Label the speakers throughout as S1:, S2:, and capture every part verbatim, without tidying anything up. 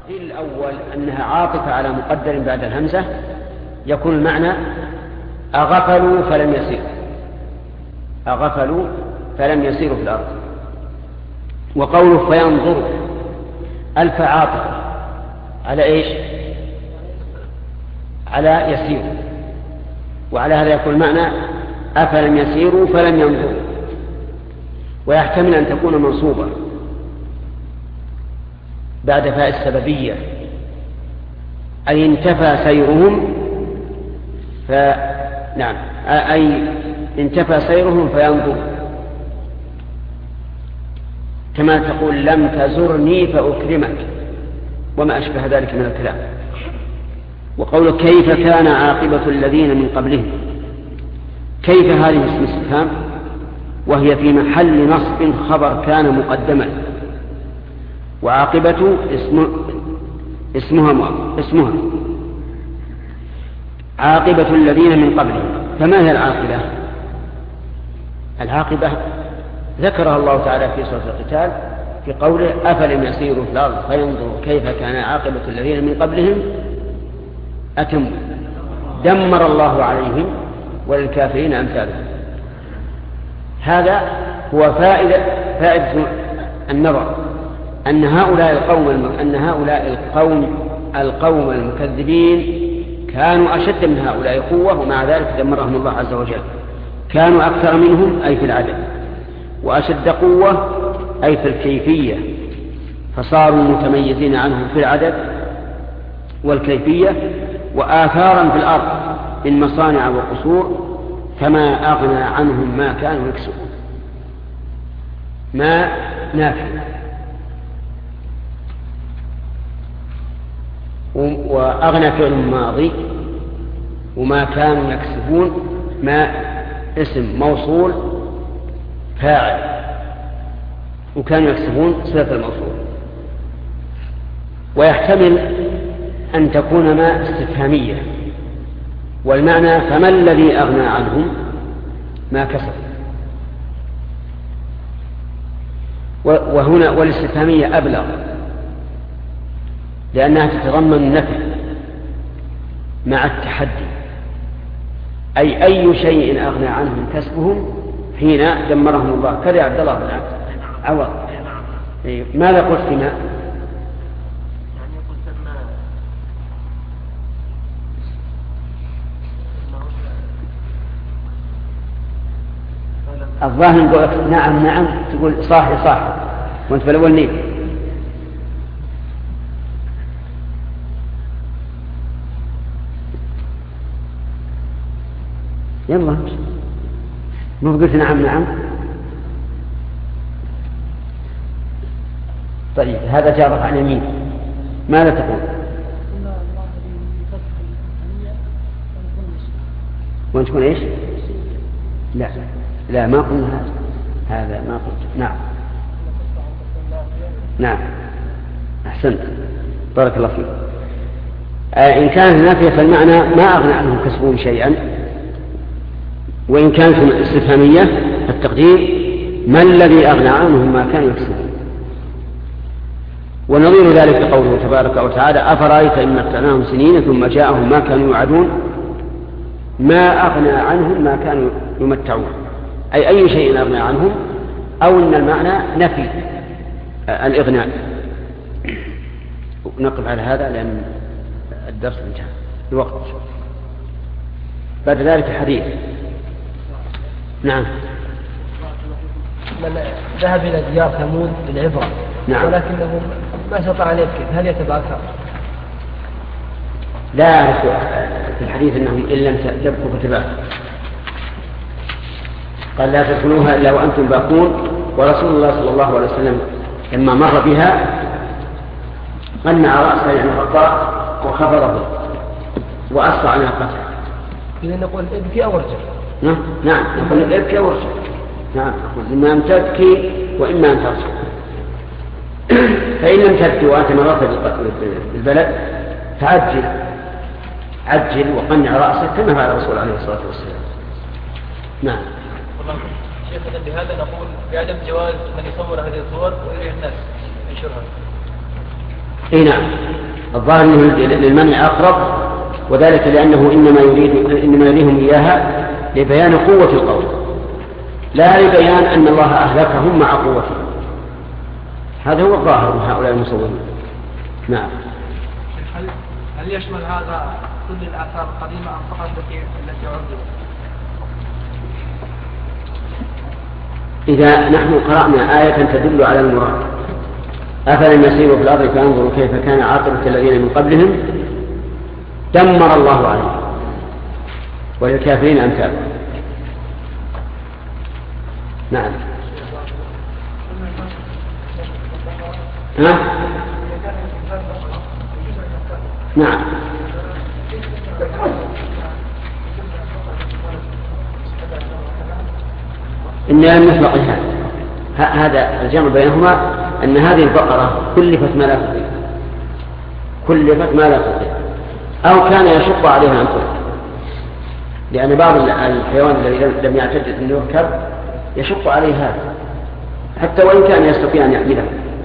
S1: القيل الأول أنها عاطفة على مقدر بعد الهمزة يكون المعنى أغفلوا فلم يسيروا أغفلوا فلم يسيروا في الأرض. وقوله فينظروا ألف عاطفة على إيش؟ على يسيروا، وعلى هذا يكون المعنى أفلم يسيروا فلم ينظروا. ويحتمل أن تكون منصوبة بعد فاء السببية، أي انتفى سيرهم ف... نعم أي انتفى سيرهم فينظروا، كما تقول لم تزرني فأكرمك وما أشبه ذلك من الكلام. وقول كيف كان عاقبة الذين من قبلهم، كيف هذه اسم استفهام وهي في محل نصب خبر كان مقدما، وعاقبة اسم اسمها اسمها عاقبة الذين من قبلهم. فما هي العاقبة؟ العاقبة ذكرها الله تعالى في سورة القتال في قوله أفلم يسيروا في الأرض فينظروا كيف كان عاقبة الذين من قبلهم أتموا دمر الله عليهم وللكافرين أمثالهم. هذا هو فائدة فائدة النظر، أن هؤلاء القوم أن هؤلاء القوم القوم المكذبين كانوا أشد من هؤلاء قوة، ومع ذلك دمرهم الله عز وجل. كانوا أكثر منهم أي في العدد، وأشد قوة أي في الكيفية، فصاروا متميزين عنهم في العدد والكيفية، وآثارا في الأرض من مصانع وقصور، فما أغنى عنهم ما كانوا يكسبون. ما نافع. وأغنى فعل ماضي، وما كانوا يكسبون ما اسم موصول فاعل، وكانوا يكسبون صفة الموصول. ويحتمل أن تكون ما استفهامية، والمعنى فما الذي أغنى عنهم ما كسب. وهنا والاستفهامية أبلغ لأنها تتضمن النفي مع التحدي، أي أي شيء أغنى عنهم كسبهم حين دمرهم الله. كذا عبد الله بن عوض ماذا قلت فيما الظاهر نقول نعم نعم تقول صاحي صاحي وانت في الأول نيب. يلا مو قلت نعم نعم. طيب هذا جارك عن يمين، ماذا تقول؟ وانت تكون ايش؟ لا لا ما قلنا هذا هذا ما قلت. نعم نعم أحسنت بارك الله فيك. آه إن كانت نافية فالمعنى ما أغنى عنهم كسبون شيئا، وإن كانت استفهامية التقدير ما الذي أغنى عنهم ما كانوا يكسبون. ونظير ذلك قوله تبارك وتعالى أفرأيت إن متعناهم سنين ثم جاءهم ما كانوا يوعدون ما أغنى عنهم ما كانوا يمتعون، أي أي شيء أغنى عنهم، أو إن المعنى نفي الإغناء. نقف على هذا لأن الدرس انتهى الوقت. بعد ذلك الحديث. نعم.
S2: من ذهب إلى ديار ثمود بالعبرة
S1: نعم.
S2: ولكنه ما استطاع أن يبكي، هل يتبع أثر؟
S1: لا أعرف في الحديث أنهم إن لم تبكوا فتبعوا، قال لا تدخلوها إلا وأنتم باقون. ورسول الله صلى الله عليه وسلم لما مر بها قنع رأسه يعني غطاء وخفضه وأسرع عنها قتل.
S2: إذا نقول ابكي أو ارجع.
S1: نعم نعم نقول ابكي أو ارجع. نعم نقول إما أن تبكي وإما أن ترجع. فإن لم تبكي وأنت مررت بالبلد فعجل عجل وقنع رأسك كما فعل الرسول عليه الصلاة والسلام. نعم.
S3: شيخنا بهذا نقول بعدم جواز من يصور هذه الصور ويري الناس ينشرها.
S1: اي نعم الظاهر أنه للمنع أقرب، وذلك لأنه إنما يريد إنما يريهم إياها لبيان قوة القول، لا لبيان أن الله أهلكهم مع قوتهم. هذا هو الظاهر من هؤلاء المصورين. نعم.
S3: هل يشمل هذا كل الآثار القديمة أم فقط التي عرضت؟
S1: إذا نحن قرأنا آية تدل على المراد، أفلم يسيروا في الأرض فينظروا كيف كان عاقبة الذين من قبلهم دمر الله عليهم وللكافرين أمثالهم. نعم. ها؟ نعم. إنها المطلق هذا الجمع بينهما أن هذه البقرة كلفت ما لا تطيق، كلفت ما لا تطيق، أو كان يشق عليها أن تطيق، لأن بعض الحيوان الذي لم يعتد أن يركب يشق عليه هذا حتى وإن كان يستطيع أن يحمله.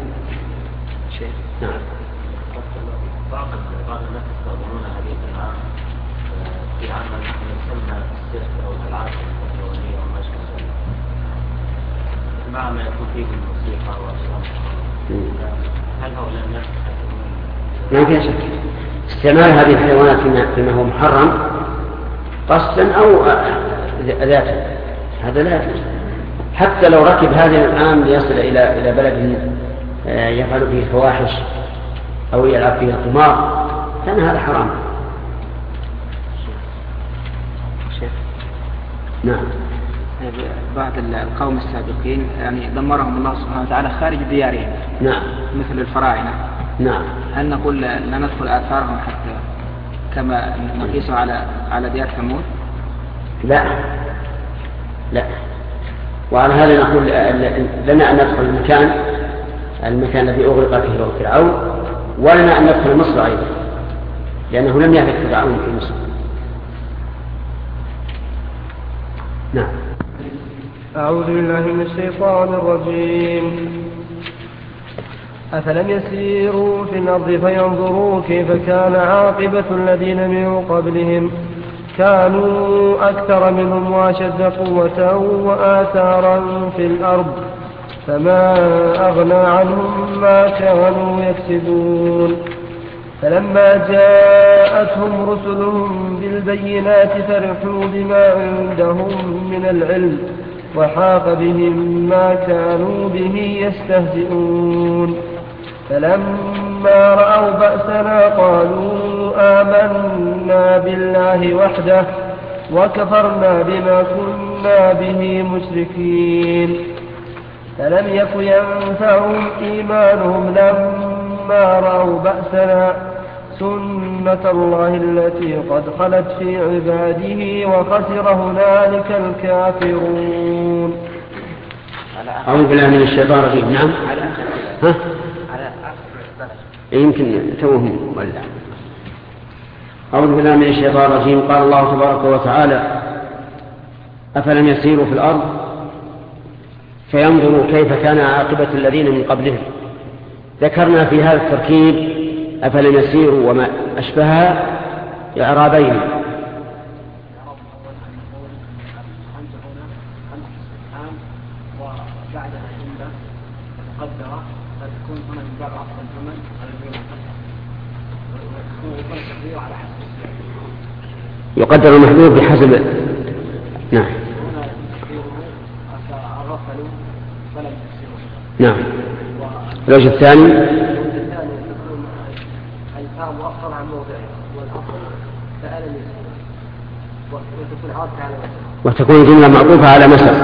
S1: نعم.
S4: بعض الناس يستخدمون هذه الأنعام في عمل يسمى السيرك أو الألعاب الحيوانية أو ما شابه ذلك، مع ما يكون فيه الموسيقى وأشياء. هل هؤلاء الناس
S1: ما في شك استعمال هذه الحيوانات فيما هو محرم قصدا أو ذاتا هذا لا يجوز، حتى لو ركب هذه الأنعام ليصل إلى إلى بلد يفعل فيه فواحش أو يلعب فيه قمار كان هذا حرام. نعم.
S5: بعض القوم السابقين يعني دمرهم الله سبحانه وتعالى خارج ديارهم.
S1: نعم.
S5: مثل الفراعنة.
S1: نعم.
S5: هل نقول لا ندخل آثارهم حتى كما نقيسه على على ديار ثمود؟
S1: لا لا. وعلى هذا نقول لنا أن ندخل المكان المكان الذي أغرق فيه فرعون، ولنا أن ندخل مصر أيضا لأنه لم يهلك فرعون في مصر. نعم.
S6: أعوذ بالله من الشيطان الرجيم. أفلم يسيروا في الأرض فينظروا كيف كان عاقبة الذين من قبلهم كانوا أكثر منهم وأشد قوة وآثارا في الأرض فما أغنى عنهم ما كانوا يكسبون. فلما جاءتهم رسلهم بالبينات فرحوا بما عندهم من العلم وحاق بهم ما كانوا به يستهزئون. فلما رأوا بأسنا قالوا آمنا بالله وحده وكفرنا بما كنا به مشركين. فلم يك ينفعهم إيمانهم لما رأوا بأسنا سنة الله التي قد خلت في عباده وخسر هنالك الكافرون.
S1: أعوذ بالله من الشيطان الرجيم. نعم. ها؟ يمكن توهم ولا. أعوذ بالله من الشيطان الرجيم. قال الله تبارك وتعالى أفلم يسيروا في الأرض فينظروا كيف كان عاقبة الذين من قبلهم. ذكرنا في هذا التركيب أفلم يسيروا وما أشبهها إعرابين. يقدر المحذوف بحسب. نعم. نعم. الوجه الثاني وتكون الجملة معطوفة على مثل.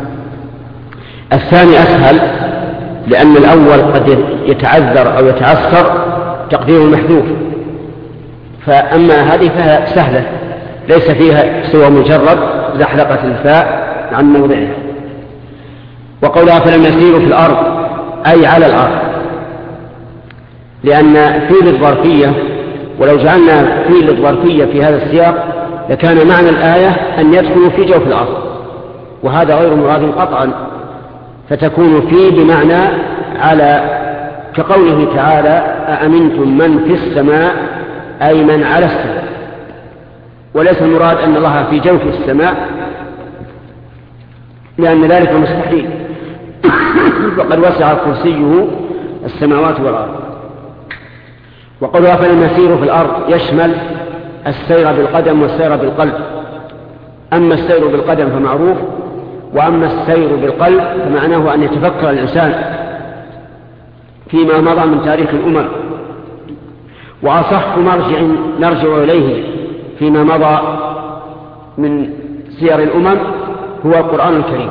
S1: الثاني أسهل لأن الأول قد يتعذر أو يتعثر تقدير المحذوف، فأما هذه فهي سهلة ليس فيها سوى مجرد زحلقة الفاء عن موضعها. وقولها فلم يسيروا في الأرض أي على الأرض، لأن فيل الظرفية ولو جعلنا فيل الظرفية في هذا السياق لكان معنى الآية أن يدخلوا في جوف الأرض، وهذا غير مراد قطعا، فتكون في بمعنى على كقوله تعالى أأمنتم من في السماء أي من على السماء، وليس المراد أن الله في جوف السماء لأن ذلك مستحيل وقد وسع كرسيه السماوات والأرض. وقولها فلم يسيروا في الأرض يشمل السير بالقدم والسير بالقلب. أما السير بالقدم فمعروف، وأما السير بالقلب فمعناه أن يتفكر الإنسان فيما مضى من تاريخ الأمم. وأصح مرجع نرجع إليه فيما مضى من سير الأمم هو القرآن الكريم.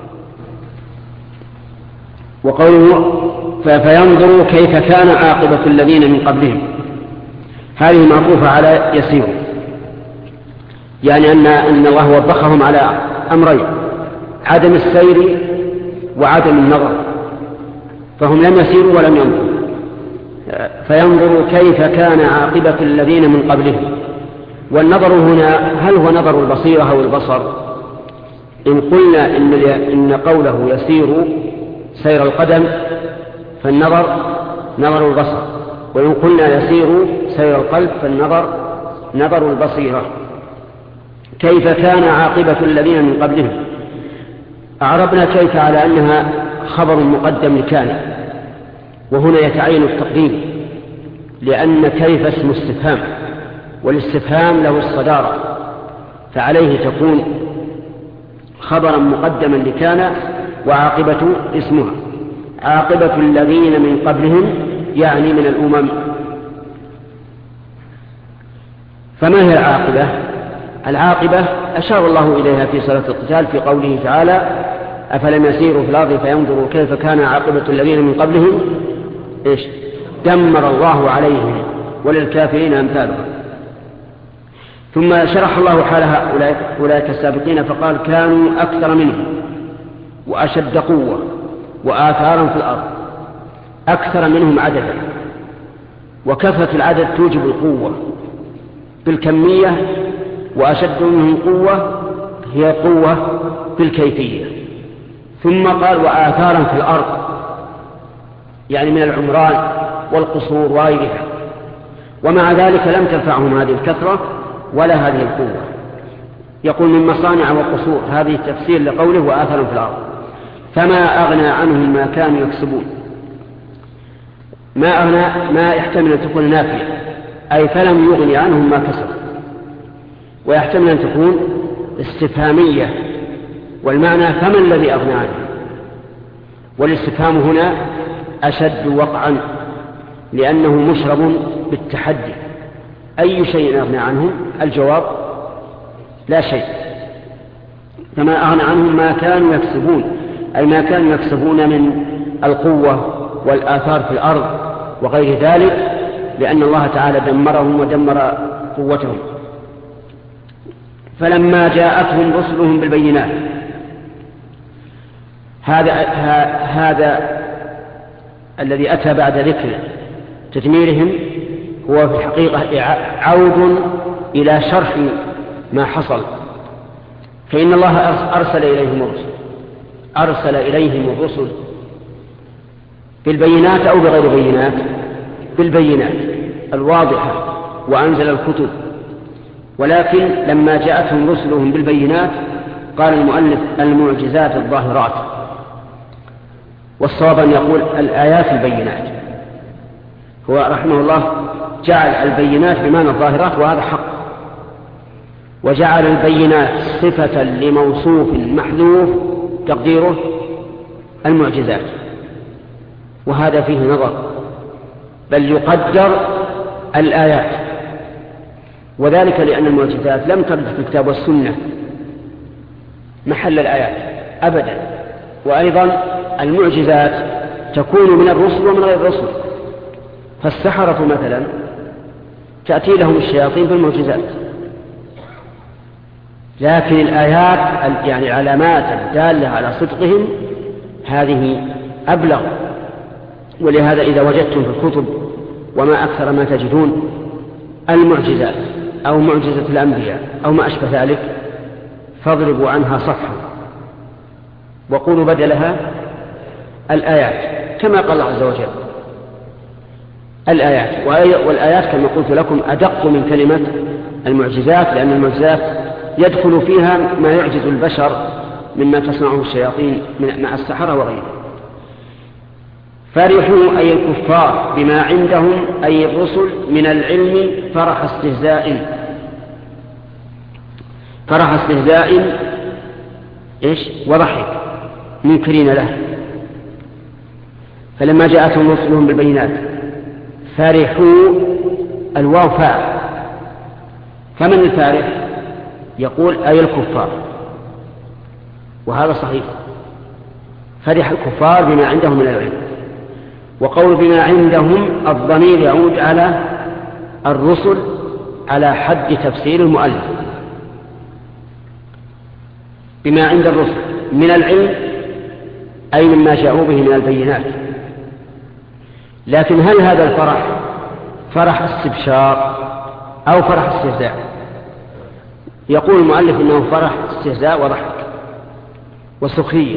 S1: وقوله فينظروا كيف كان عاقبة الذين من قبلهم، هذه معطوفة على يسير، يعني أن, أن الله وبخهم على أمرين: عدم السير وعدم النظر، فهم لم يسيروا ولم ينظروا. فينظروا كيف كان عاقبة الذين من قبلهم. والنظر هنا هل هو نظر البصيرة أو البصر؟ إن قلنا إن, إن قوله يسير سير القدم فالنظر نظر البصر، وإن قلنا يسير سير القلب فالنظر نظر البصيرة. كيف كان عاقبة الذين من قبلهم، أعربنا كيف على أنها خبر مقدم لكان، وهنا يتعين التقديم لأن كيف اسم استفهام، والاستفهام له الصدارة، فعليه تكون خبرا مقدما لكان وعاقبة اسمها. عاقبة الذين من قبلهم يعني من الأمم. فما هي العاقبة؟ العاقبة أشار الله إليها في صلاة القتال في قوله تعالى أفلم يسيروا في الأرض فينظروا كيف كان عاقبة الذين من قبلهم إيش؟ دمر الله عليهم وللكافرين أمثالهم. ثم شرح الله حال هؤلاء أولئك السابقين فقال كانوا أكثر منهم وأشد قوة وآثارا في الأرض. أكثر منهم عددا، وكثرة العدد توجب القوة بالكمية، وأشد منهم قوة هي قوة بالكيفية. ثم قال وآثارا في الأرض، يعني من العمران والقصور وغيرها، ومع ذلك لم تنفعهم هذه الكثرة ولا هذه القوة. يقول من مصانع وقصور، هذه تفسير لقوله وآثارا في الأرض. فما أغنى عنهم ما كانوا يكسبون. ما أغنى ما يحتمل أن تكون نافية، أي فلم يغني عنهم ما كسبوا، ويحتمل أن تكون استفهامية، والمعنى فما الذي أغنى عنه. والاستفهام هنا أشد وقعا لأنه مشرب بالتحدي. أي شيء أغنى عنهم؟ الجواب لا شيء. فما أغنى عنهم ما كانوا يكسبون، أي ما كانوا يكسبون من القوة والآثار في الأرض وغير ذلك، لأن الله تعالى دمرهم ودمر قوتهم. فلما جاءتهم رسلهم بالبينات، هذا هذا الذي أتى بعد ذكر تدميرهم هو في الحقيقة عود إلى شرح ما حصل. فإن الله أرسل إليهم الرسل أرسل إليهم الرسل بالبينات أو بغير بينات؟ بالبينات الواضحة، وأنزل الكتب. ولكن لما جاءتهم رسلهم بالبينات قال المؤلف المعجزات الظاهرات، والصواب أن يقول الآيات البينات. هو رحمه الله جعل البينات بمعنى الظاهرات، وهذا حق، وجعل البينات صفة لموصوف محذوف تقديره المعجزات، وهذا فيه نظر، بل يقدر الآيات، وذلك لأن المعجزات لم ترد في الكتاب والسنة محل الآيات أبدا. وأيضا المعجزات تكون من الرسل ومن غير الرسل، فالسحرة مثلا تأتي لهم الشياطين بالمعجزات، لكن الآيات يعني العلامات الدالة على صدقهم هذه أبلغ. ولهذا إذا وجدتم في الكتب وما أكثر ما تجدون المعجزات أو معجزة الأنبياء أو ما أشبه ذلك فاضربوا عنها صفحا وقولوا بدلها الآيات، كما قال الله عز وجل الآيات. والآيات كما قلت لكم أدق من كلمة المعجزات، لأن المعجزات يدخل فيها ما يعجز البشر مما تصنعه الشياطين مع السحرة وغيره. فرحوا أي الكفار بما عندهم أي الرسل من العلم فرح استهزاء فرح استهزاء إيش وضحك منكرين له. فلما جاءتهم رسلهم بالبينات فرحوا الواو فاعل، فمن الفارح؟ يقول أي الكفار، وهذا صحيح. فرح الكفار بما عندهم من العلم. وقول بما عندهم الضمير يعود على الرسل على حد تفسير المؤلف. بما عند الرسل من العلم أي مما جاءوا به من البينات. لكن هل هذا الفرح فرح استبشار أو فرح استهزاء؟ يقول المؤلف إنه فرح استهزاء وضحك وسخرية،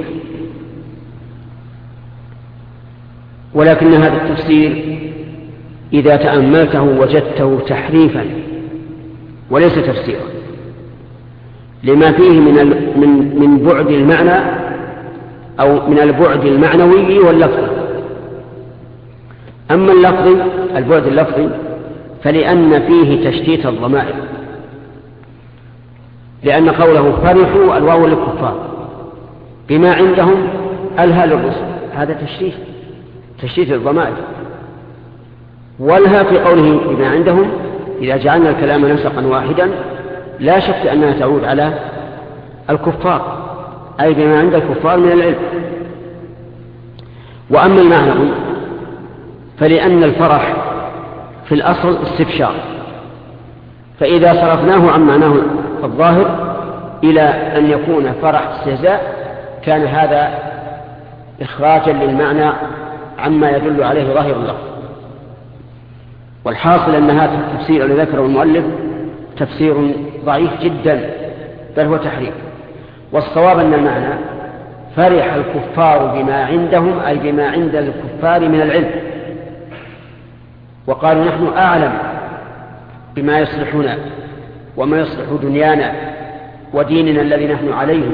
S1: ولكن هذا التفسير إذا تأملته وجدته تحريفا وليس تفسيرا، لما فيه من من من بعد المعنى أو من البعد المعنوي واللفظي. أما اللفظي البعد اللفظي فلأن فيه تشتيت الضمائر، لأن قوله فرحوا الواو للكفار بما عندهم ألها للرسل، هذا تشتيت تشتيت الضمائر. والها في قوله بما عندهم إذا جعلنا الكلام نسقا واحدا لا شك أنها تعود على الكفار، أي بما عند الكفار من العلم. وأما المعنى فلأن الفرح في الأصل استبشار، فإذا صرفناه عن معناه الظاهر إلى أن يكون فرح استهزاء كان هذا إخراجا للمعنى عما يدل عليه ظاهر اللفظ. والحاصل أن هذا التفسير الذي ذكره المؤلف تفسير ضعيف جدا، بل هو تحريف. والصواب أن المعنى فرح الكفار بما عندهم أي بما عند الكفار من العلم، وقالوا نحن أعلم بما يصلحنا وما يصلح دنيانا وديننا الذي نحن عليه،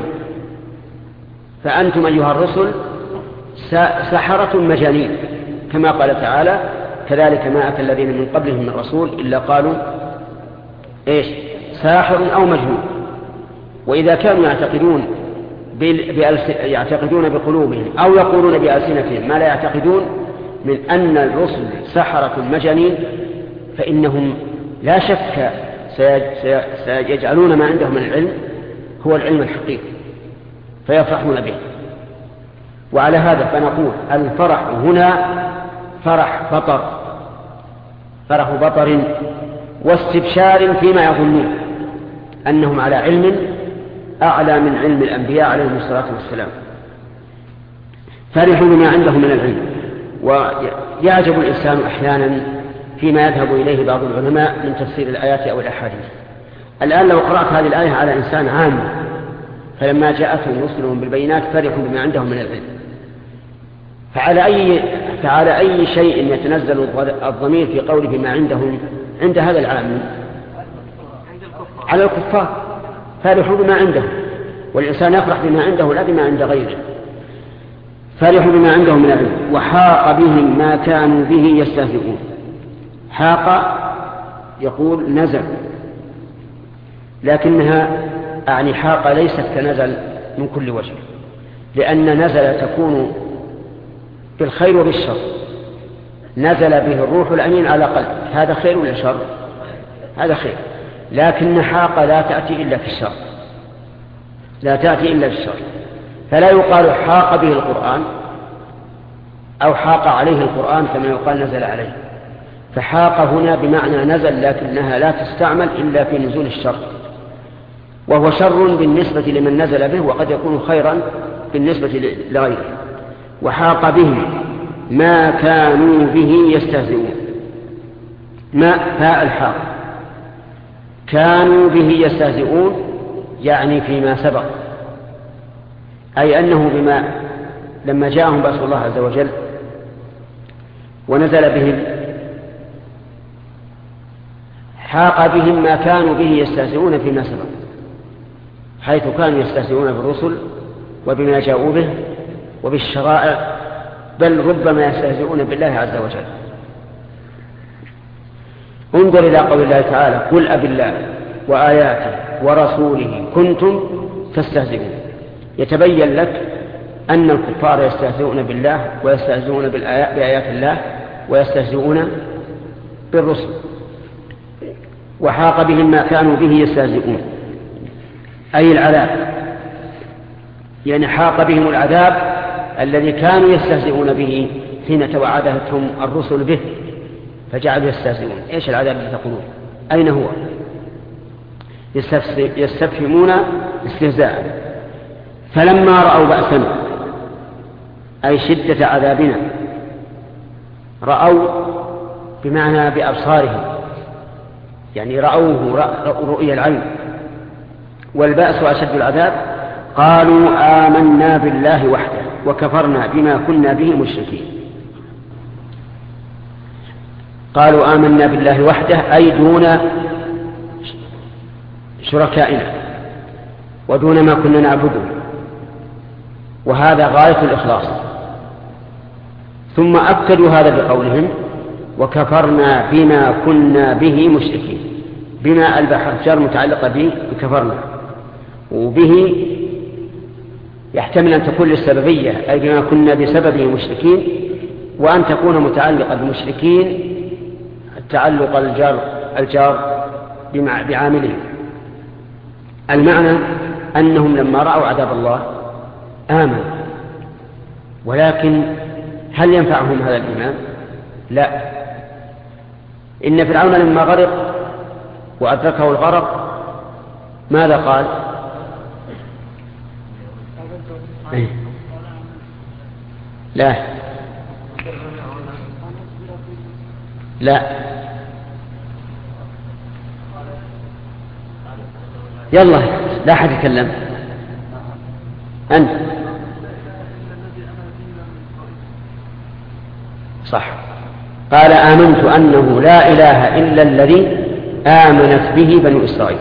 S1: فأنتم أيها الرسل سحرة مجانين، كما قال تعالى كذلك ما أتى الذين من قبلهم من رسول إلا قالوا إيش ساحر أو مجنون. وإذا كانوا يعتقدون يعتقدون بقلوبهم أو يقولون بألسنتهم ما لا يعتقدون من أن الرسل سحرة مجانين، فإنهم لا شك سيجعلون ما عندهم من العلم هو العلم الحقيقي فيفرحون به. وعلى هذا فنقول الفرح هنا فرح بطر فرح بطر واستبشار فيما يظنون أنهم على علم أعلى من علم الأنبياء عليهم الصلاة والسلام. فرحوا بما عندهم من العلم. ويعجب الإنسان أحيانا فيما يذهب إليه بعض العلماء من تفسير الآيات أو الأحاديث. الآن لو قرأت هذه الآية على إنسان عام فلما جاءتهم رسلهم بالبينات فرحوا بما عندهم من العلم، فعلى أي, فعلى أي شيء يتنزل الضمير في قوله بما عندهم عند هذا العام؟ على الكفار. فرحوا بما عنده، والإنسان يفرح بما عنده لا بما عند غيره. فرحوا بما عندهم من العلم وحاق بهم ما كانوا به يستهزئون. حاق يقول نزل، لكنها أعني حاق ليست كنزل من كل وجه، لأن نزل تكون بالخير وبالشر. نزل به الروح الأمين على قلب، هذا خير ولا شر؟ هذا خير. لكن حاق لا تأتي إلا في الشر، لا تأتي إلا في الشر. فلا يقال حاق به القرآن أو حاق عليه القرآن كما يقال نزل عليه. فحاق هنا بمعنى نزل، لكنها لا تستعمل إلا في نزول الشر، وهو شر بالنسبة لمن نزل به وقد يكون خيرا بالنسبة لغيره. وحاق بهم ما كانوا به يستهزئون. ما فاء الحاق كانوا به يستهزئون يعني فيما سبق، أي أنه بما لما جاءهم بأس الله عز وجل ونزل بهم حاق بهم ما كانوا به يستهزئون فيما سبق، حيث كانوا يستهزئون بالرسل وبما جاءوا به وبالشرائع، بل ربما يستهزئون بالله عز وجل. انظر إلى قول الله تعالى: قل أب الله وآياته ورسوله كنتم تستهزئون. يتبين لك أن الكفار يستهزئون بالله ويستهزئون بآيات الله ويستهزئون بالرسل. وحاق بهم ما كانوا به يستهزئون أي العذاب، يعني حاق بهم العذاب الذي كانوا يستهزئون به حين توعدتهم الرسل به فجعلوا يستهزئون. ايش العذاب الذي تقولون؟ اين هو؟ يستفهمون استهزاء. فلما رأوا بأسنا أي شدة عذابنا، رأوا بمعنى بأبصارهم، يعني رأوه رؤية العين، والبأس أشد العذاب. قالوا آمنا بالله وحده وكفرنا بما كنا به مشركين. قالوا آمنا بالله وحده أي دون شركائنا ودون ما كنا نعبده، وهذا غاية الإخلاص. ثم أكدوا هذا بقولهم: وكفرنا بما كنا به مشركين. بما البحر جر متعلقة به بكفرنا، وبه يحتمل أن تكون للسببية أي بما كنا بسببه مشركين، وأن تكون متعلقة بمشركين التعلق الجار الجار بعامله. المعنى أنهم لما رأوا عذاب الله آمنوا، ولكن هل ينفعهم هذا الإيمان؟ لا. إن فرعون لما غرق وأدركه الغرق ماذا قال؟ إيه؟ لا لا يلا لا أحد يتكلم. أنت صح. قال آمنت أنه لا إله إلا الذي آمنت به بنو إسرائيل.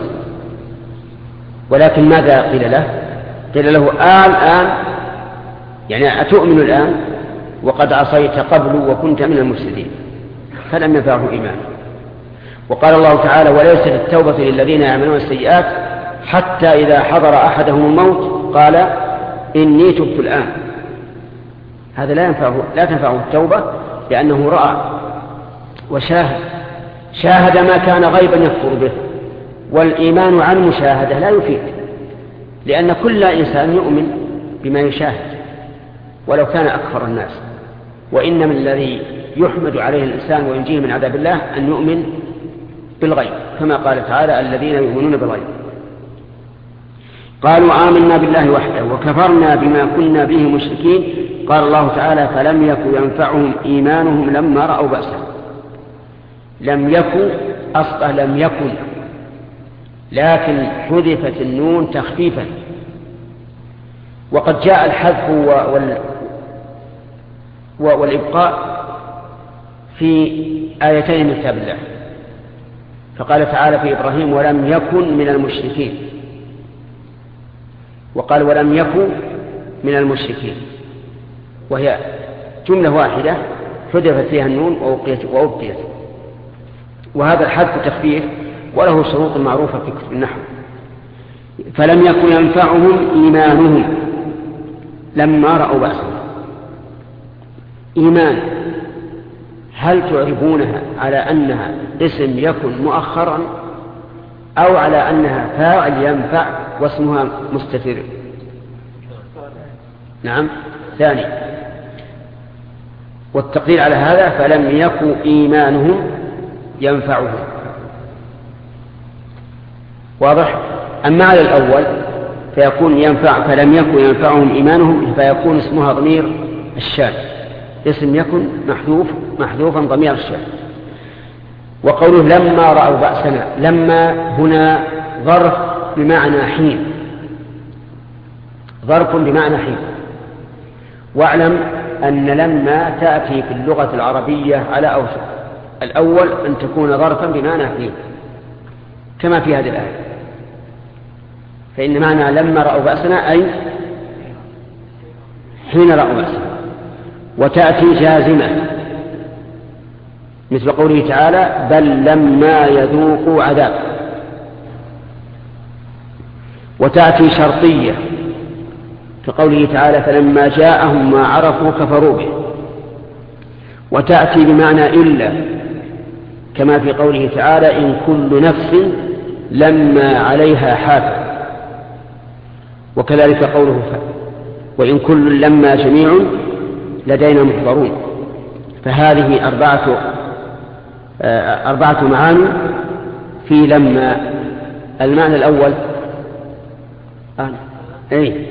S1: ولكن ماذا قيل له؟ قيل له آل آن، يعني أتؤمن الآن وقد عصيت قبل وكنت من المفسدين، فلم ينفعه إيمان. وقال الله تعالى: وليست التوبة للذين يعملون السيئات حتى إذا حضر أحدهم الموت قال إني تبت الآن. هذا لا ينفعه، لا تنفعه التوبة، لأنه رأى وشاهد، شاهد ما كان غيبا يكفر به. والإيمان عن مشاهدة لا يفيد، لأن كل إنسان يؤمن بما يشاهد ولو كان أكثر الناس. وإنما الذي يحمد عليه الإنسان وينجيه من عذاب الله أن يؤمن بالغيب، كما قال تعالى: الذين يؤمنون بالغيب. قالوا آمنا بالله وحده وكفرنا بما كنا به مشركين. قال الله تعالى: فلم يكن ينفعهم إيمانهم لما رأوا بأسا. لم يكن أصله لم يكن، لكن حذفت النون تخفيفا. وقد جاء الحذف وال... والإبقاء في آيتين من كتاب الله. فقال تعالى في إبراهيم: ولم يكن من المشركين، وقال: ولم يكن من المشركين، وهي جملة واحدة حذفت فيها النون وأبقيت. وهذا الحذف تخفيف وله شروط معروفة في كتب النحو. فلم يكن ينفعهم إيمانهم لما رأوا بأسهم. إيمان هل تعربونها على أنها اسم يكن مؤخرا أو على أنها فاعل ينفع واسمها مستتر؟ نعم ثاني. والتقدير على هذا: فلم يكن إيمانهم ينفعهم. واضح؟ أما على الأول فيكون ينفع فلم يكن ينفعهم إيمانهم، فيكون اسمها ضمير الشان، اسم يكن محذوف محذوفا ضمير الشان. وقوله لما رأوا بأسنا، لما هنا ظرف بمعنى حين، ظرف بمعنى حين. واعلم أن لما تأتي في اللغة العربية على أوجه: الأول أن تكون ظرفا بمعنى حين، كما في هذه الآية. فإن معنى لما رأوا بأسنا أي حين رأوا بأسنا. وتأتي جازمة مثل قوله تعالى بل لما يذوقوا عذاب. وتأتي شرطية كقوله تعالى فلما جاءهم ما عرفوا كفروا به. وتأتي بمعنى إلا كما في قوله تعالى إن كل نفس لما عليها حافظ. وكذلك قوله وإن كل لما جميع لدينا محضرون. فهذه أربعة أربعة معاني في لما. المعنى الأول آه. أي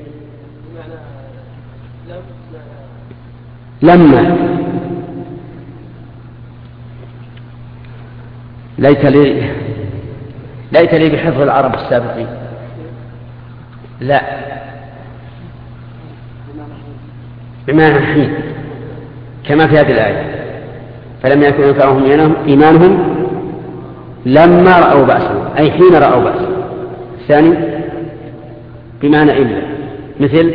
S1: لما ليت لي ليت لي بحفظ العرب السابقين. لا بمعنى حين كما في هذه الآية فلم يكن ينفعهم إيمانهم لما رأوا بأسا أي حين رأوا بأسا. الثاني بمعنى إلا مثل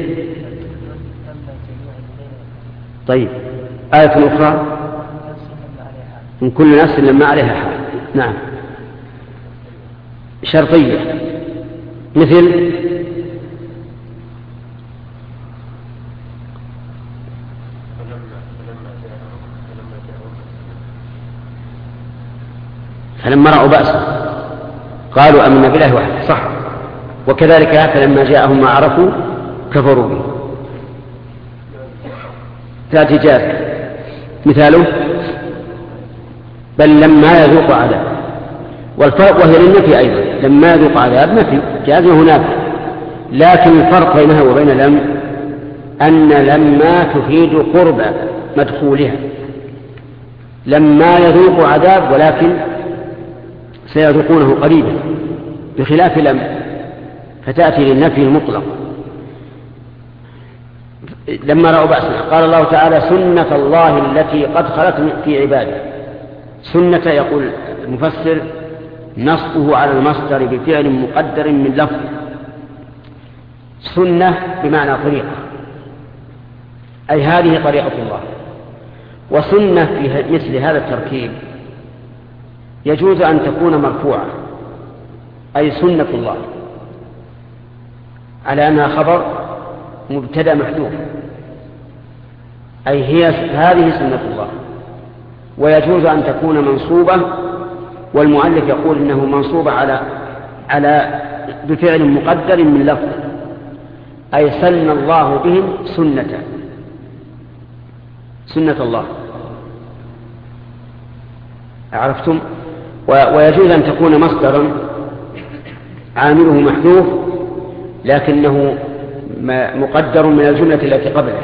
S1: طيب آية أخرى من كل نفس لما عليها حال. نعم شرطية مثل فلما رأوا بأسا قالوا آمنا بالله وحده صح. وكذلك فلما جاءهم ما عرفوا كفروا به. تأتي جاز مثاله بل لما يذوق عذاب. والفرق وهي للنفي أيضا لما يذوق عذاب نفي جاز هناك. لكن الفرق بينها وبين لم أن لما تفيد قرب مدخولها. لما يذوق عذاب ولكن سيذوقونه قريبا بخلاف لم فتأتي للنفي المطلق. لما رأوا بأسنا قال الله تعالى سنة الله التي قد خلت في عباده. سنة يقول المفسر نصبه على المصدر بفعل مقدر من لفظ. سنة بمعنى طريقة أي هذه طريقة الله. وسنة في مثل هذا التركيب يجوز أن تكون مرفوعة أي سنة الله على أنها خبر مبتدأ محذوف أي هي هذه سنة الله. ويجوز أن تكون منصوبة والمؤلف يقول إنه منصوبة على على بفعل مقدر من لفظ أي سن الله بهم سنة سنة الله. عرفتم؟ ويجوز أن تكون مصدرا عامله محذوف لكنه مقدر من الجملة التي قبلها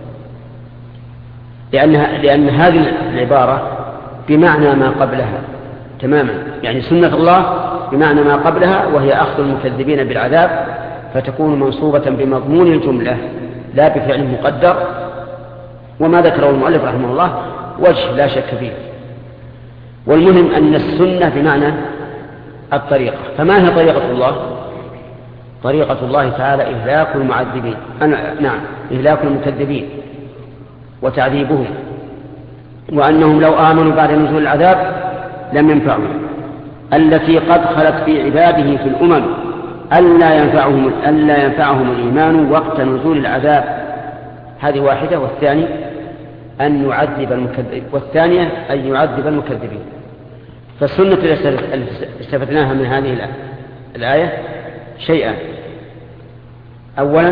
S1: لأنها لأن هذه العبارة بمعنى ما قبلها تماما. يعني سنة الله بمعنى ما قبلها وهي أخذ المكذبين بالعذاب فتكون منصوبة بمضمون الجملة لا بفعل مقدر. وما ذكره المؤلف رحمه الله وجه لا شك فيه. والمهم أن السنة بمعنى الطريقة. فما هي طريقة الله؟ طريقة الله تعالى إهلاك المعذبين نعم إهلاك المكذبين وتعذيبهم وأنهم لو آمنوا بعد نزول العذاب لم ينفعوا. التي قد خلت في عباده في الأمم ألا ينفعهم, ألا ينفعهم الإيمان وقت نزول العذاب. هذه واحدة. والثاني أن يعذب المكذب والثانية أن يعذب المكذبين. فالسنة التي استفدناها من هذه الآية شيئا. أولا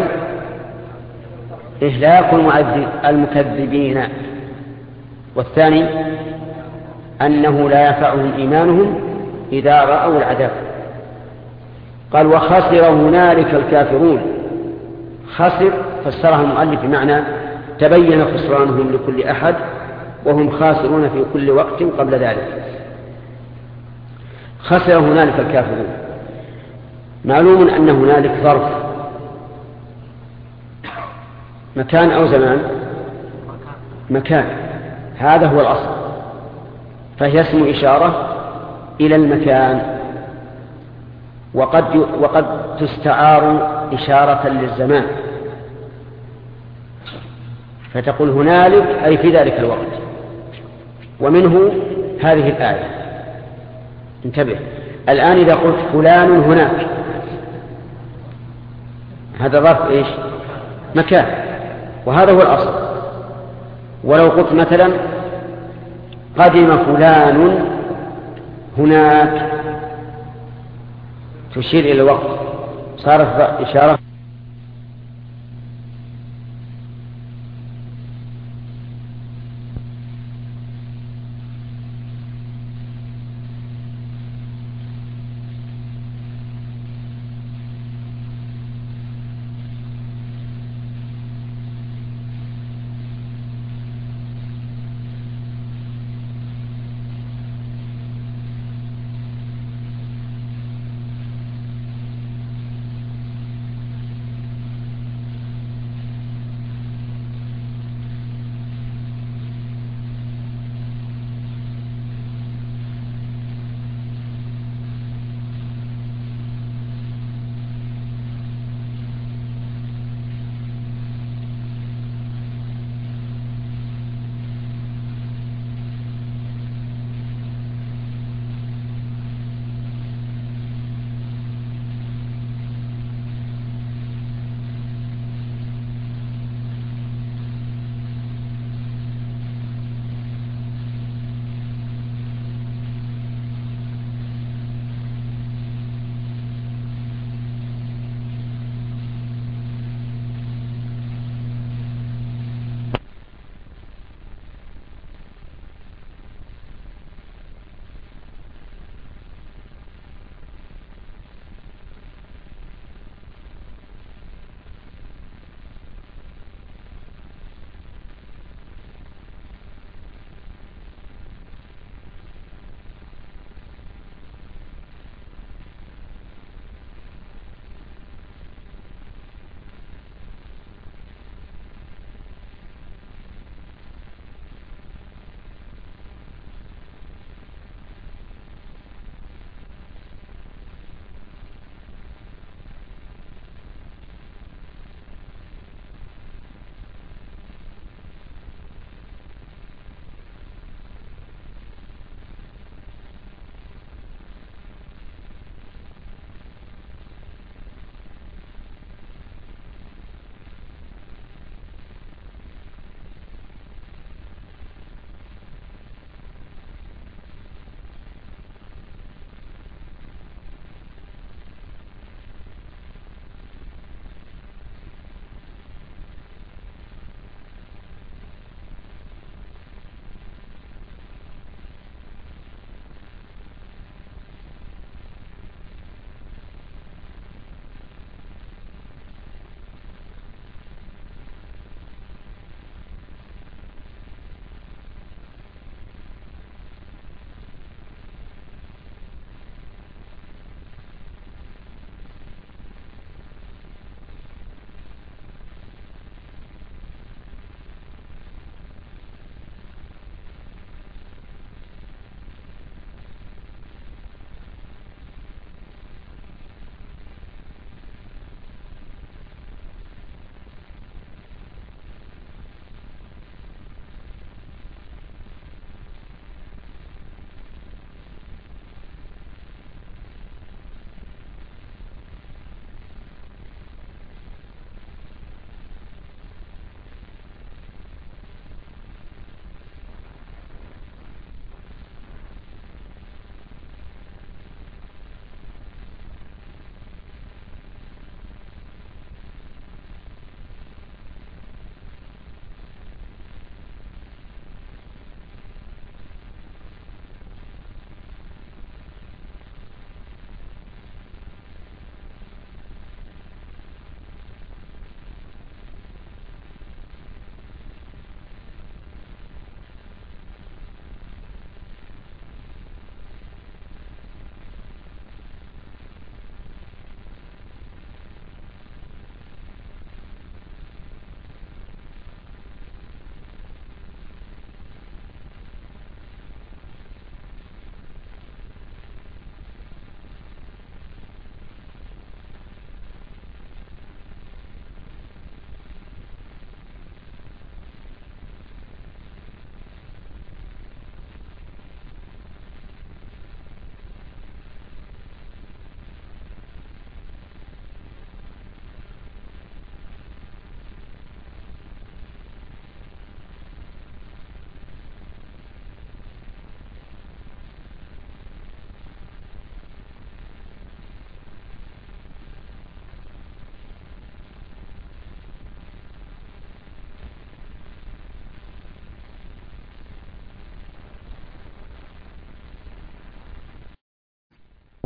S1: إهلاك المكذبين. والثاني أنه لا ينفعهم إيمانهم إذا رأوا العذاب. قال وخسر هنالك الكافرون. خسر فسرها المؤلف بمعنى تبين خسرانهم لكل أحد وهم خاسرون في كل وقت قبل ذلك. خسر هنالك الكافرون. معلوم أن هنالك ظرف مكان أو زمان. مكان هذا هو الأصل فهي اسم إشارة إلى المكان وقد وقد تستعار إشارة للزمان، فتقول هنالك أي في ذلك الوقت. ومنه هذه الآية. انتبه، الآن إذا قلت فلان هناك، هذا ظرف إيش؟ مكان، وهذا هو الأصل. ولو قلت مثلا قدم فلان هناك، تشير إلى الوقت، صارت إشارة.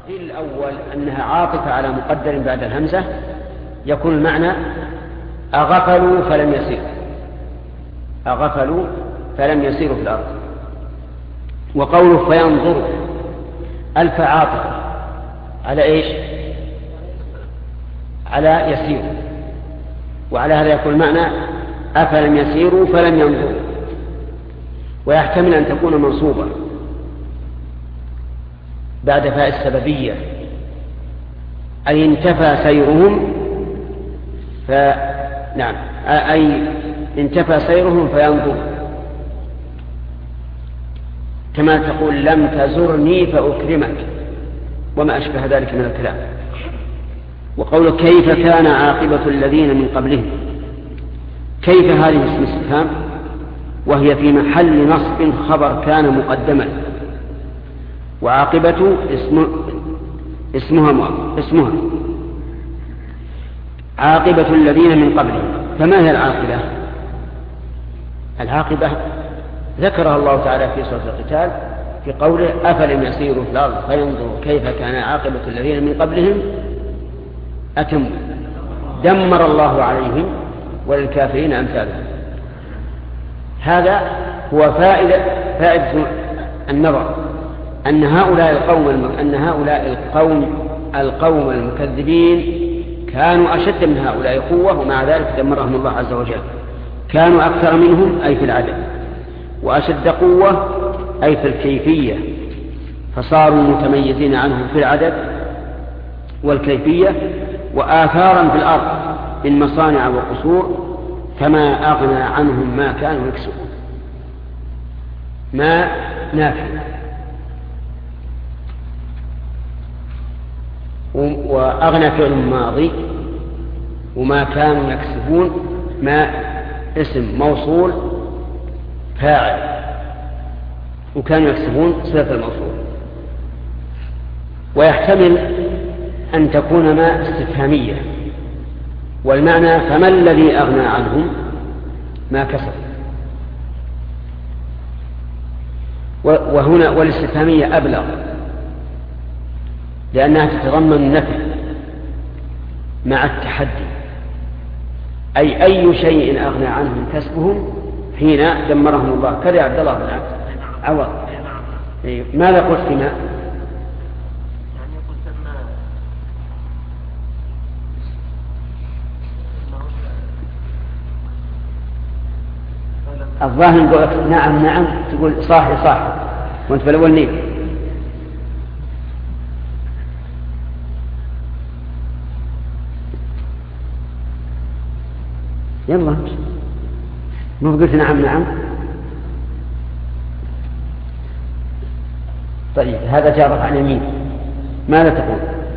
S1: في الأول أنها عاطفة على مقدر بعد الهمزة يكون المعنى أغفلوا فلم يسيروا أغفلوا فلم يسيروا في الأرض. وقوله فينظروا ألف عاطفة على إيش؟ على يسيروا، وعلى هذا يكون المعنى أفلم يسيروا فلم ينظروا، ويحتمل أن تكون منصوبة بعد فاء السببية، أي انتفى سيرهم ف نعم أي انتفى سيرهم فينظروا، كما تقول لم تزرني فأكرمك وما أشبه ذلك من الكلام. وقول كيف كان عاقبة الذين من قبلهم، كيف هذه اسم استفهام وهي في محل نصب خبر كان مقدما، وعاقبة اسم اسمها اسمها عاقبة الذين من قبلهم. فما هي العاقبة؟ العاقبة ذكرها الله تعالى في سورة القتال في قوله أفلم يسيروا في الأرض فينظروا كيف كان عاقبة الذين من قبلهم أتم دمر الله عليهم وللكافرين أمثالهم. هذا هو فائدة فائدة النظر أن هؤلاء القوم أن هؤلاء القوم القوم المكذبين كانوا أشد من هؤلاء قوة، ومع ذلك دمرهم الله عز وجل. كانوا أكثر منهم أي في العدد، وأشد قوة أي في الكيفية، فصاروا متميزين عنهم في العدد والكيفية، وآثارا في الأرض من مصانع وقصور، فما أغنى عنهم ما كانوا يكسبون. ما نافع، وأغنى فعل ماضي، وما كانوا يكسبون ما اسم موصول فاعل، وكانوا يكسبون صفة الموصول. ويحتمل أن تكون ما استفهامية، والمعنى فما الذي أغنى عنهم ما كسب. وهنا والاستفهامية أبلغ لأنها تتضمن النفي مع التحدي، أي أي شيء أغنى عنهم كسبهم حين دمرهم الله. كذا يا عبد الله بن عوض ماذا قلت فيما؟ الظاهر نقول نعم نعم تقول صاحي صاحي وانت في الأول نيل. يلا مو قلت نعم نعم. طيب هذا جارك عن يمين، ماذا تقول؟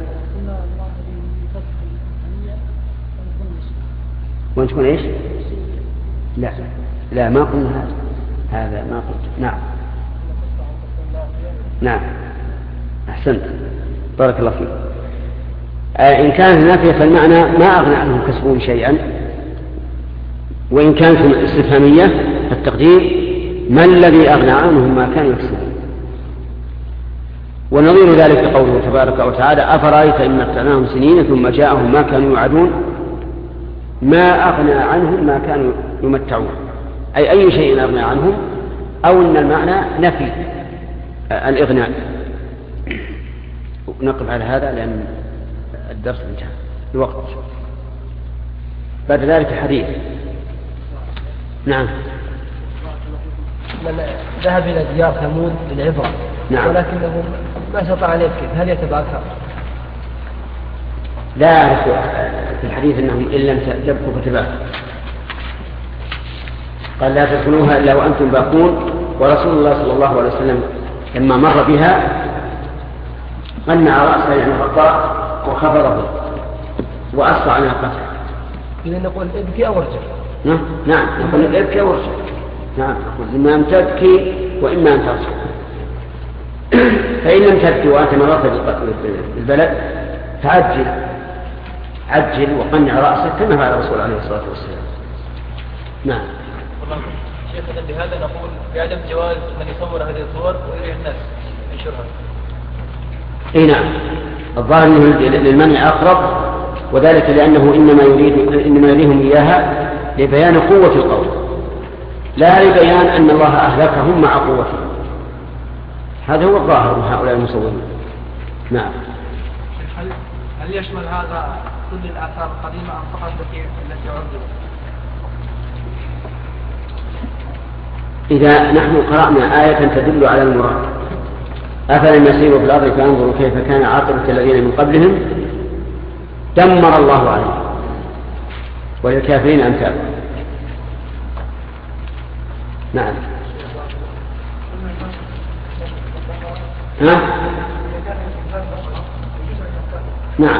S1: وين تكون ايش؟ لا لا ما قلنا هذا هذا ما قلت. نعم نعم أحسنت بارك الله فيك. آه إن كانت نافية فالمعنى ما أغنى عنهم كسبهم شيئا، وإن كانت استفهامية فالتقدير ما الذي أغنى عنهم ما كانوا يكسبون. ونظير ذلك قوله تبارك وتعالى أفرأيت إن متعناهم سنين ثم جاءهم ما كانوا يوعدون ما أغنى عنهم ما كانوا يمتعون، أي أي شيء أغنى عنهم، أو أن المعنى نفي الإغناء. نقف على هذا لأن الدرس انتهى الوقت. بعد ذلك حديث. نعم
S2: من ذهب إلى ديار ثمود بالعبرة
S1: نعم.
S2: ولكنه ما استطاع أن يبكي، هل يتبع أثر؟
S1: لا أعرف في الحديث أنهم إن لم تبكوا فتبعوا، قال لا تدخلوها إلا وأنتم باقون. ورسول الله صلى الله عليه وسلم لما مر بها قنع رأسه يعني غطاء وخفضه وأسرع ناقته.
S2: إذا نقول ابكي أو ارجع.
S1: نعم نعم نقول ابكي أو ارجع. نعم إما أن تبكي وإما أن ترجع. فإن لم تبكي وأنت مررت بالبلد فعجل عجل وقنع رأسك كما فعل الرسول عليه الصلاة والسلام. نعم.
S3: شيخنا بهذا نقول بعدم جواز من يصور هذه الصور ويري الناس ينشرها.
S1: اي نعم الظاهر أنه للمنع أقرب، وذلك لأنه إنما يريد إنما يريهم إياها لبيان قوة القول، لا لبيان أن الله أهلكهم مع قوته. هذا هو الظاهر من هؤلاء المصورين. نعم.
S3: هل هل يشمل هذا كل الآثار القديمة أم فقط التي التي عرضت؟
S1: إذا نحن قرأنا آية تدل على المراد، أفلم يسيروا في الأرض فينظروا كيف كان عاقبة الذين من قبلهم دمر الله عليهم وللكافرين أمثالهم. نعم. ها؟ نعم.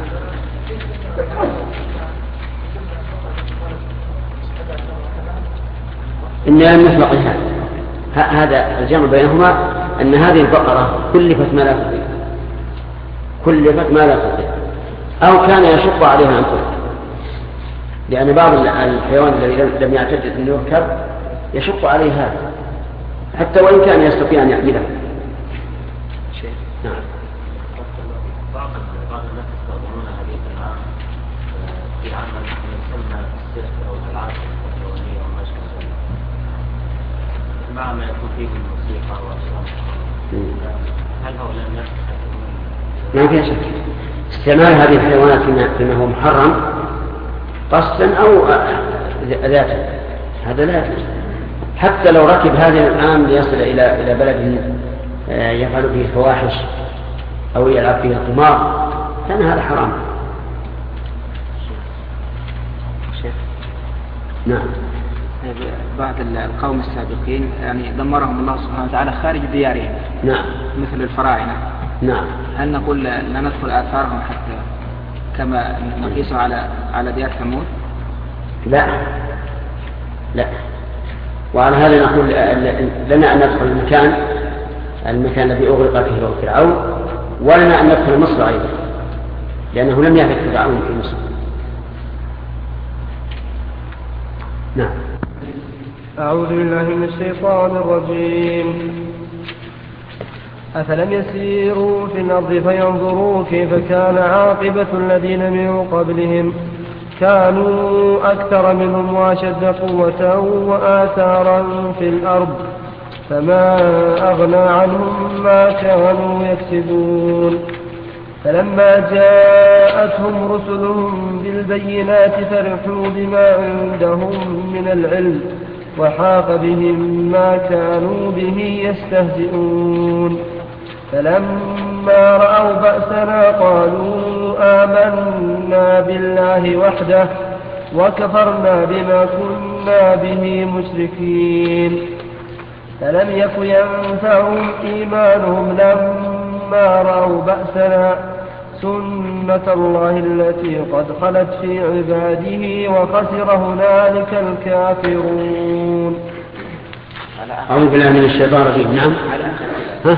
S1: إن لم نسبق لها هذا الجمع بينهما أن هذه البقرة كلفت ما لا تطيق، كلفت ما لا تطيق، أو كان يشق عليها أن تطيق، لأن بعض الحيوان الذي لم يعتد أن يركب يشق عليه هذا حتى وإن كان يستطيع أن يحمله. نعم.
S4: بعض بعض الناس يستخدمون هذه الأنعام في عمل يسمى السيرك أو الألعاب الإلكترونية وما شابه ذلك، مع ما يكون فيه الموسيقى والأصوات. هل هؤلاء الناس يستخدمون؟
S1: ما فيها شك استعمال هذه الحيوانات فيما هو محرم قصدا أو ذاتا، هذا لا يجوز. حتى لو ركب هذه الأنعام ليصل إلى إلى بلد يفعل فيه فواحش أو يلعب فيه القمار كان هذا حرام. نعم.
S5: بعض القوم السابقين يعني دمرهم الله سبحانه وتعالى خارج ديارهم.
S1: نعم.
S5: مثل الفراعنة.
S1: نعم.
S5: هل نقول لا ندخل آثارهم حتى كما نقيس على على ديار ثمود؟
S1: لا لا. وعلى هذا نقول لنا أن ندخل المكان المكان الذي أغرق فيه فرعون، ولنا أن ندخل مصر أيضا لأنه لم يهلك فرعون في مصر. نعم.
S6: أعوذ بالله من الشيطان الرجيم. أفلم يسيروا في الأرض فينظروا كيف كان عاقبة الذين من قبلهم كانوا أكثر منهم وأشد قوة وآثارا في الأرض فما أغنى عنهم ما كانوا يكسبون. فلما جاءتهم رسلهم بالبينات فرحوا بما عندهم من العلم وحاق بهم ما كانوا به يستهزئون. فلما رأوا بأسنا قالوا آمنا بالله وحده وكفرنا بما كنا به مشركين. فلم يك ينفعهم إيمانهم لما رأوا بأسنا سنة الله التي قد خلت في عباده وخسر هنالك الكافرون.
S1: أعوذ بالله من الشيطان الرجيم. نعم. ها؟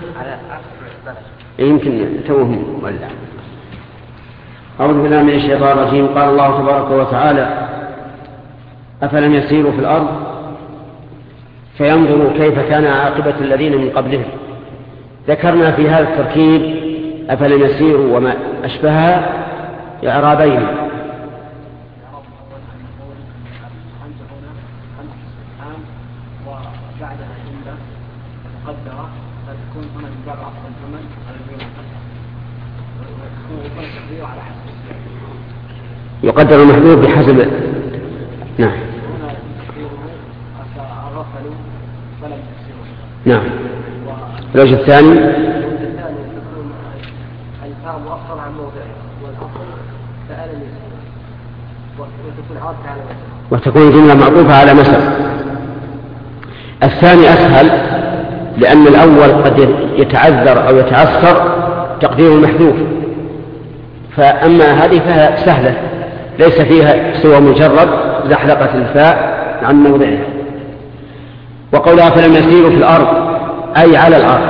S1: يمكن توهم ولا. أعوذ بالله من الشيطان الرجيم. قال الله تبارك وتعالى: أفلم يسيروا في الأرض فينظروا كيف كان عاقبة الذين من قبلهم. ذكرنا في هذا التركيب أفلم يسيروا وما أشبهها إعرابين. يقدر المحذوف بحسب. نعم. نعم. الوجه الثاني
S2: الفاء مؤخر عن موضعه والأصل فألم يسير وتكون عاطفة على مسألة
S1: وتكون جملة معطوفة على مسألة. الثاني أسهل لأن الأول قد يتعذر أو يتعثر تقدير المحذوف، فأما هذه فهي سهلة ليس فيها سوى مجرد زحلقة الفاء عن موضعها. وقولها فلم يسيروا في الأرض أي على الأرض،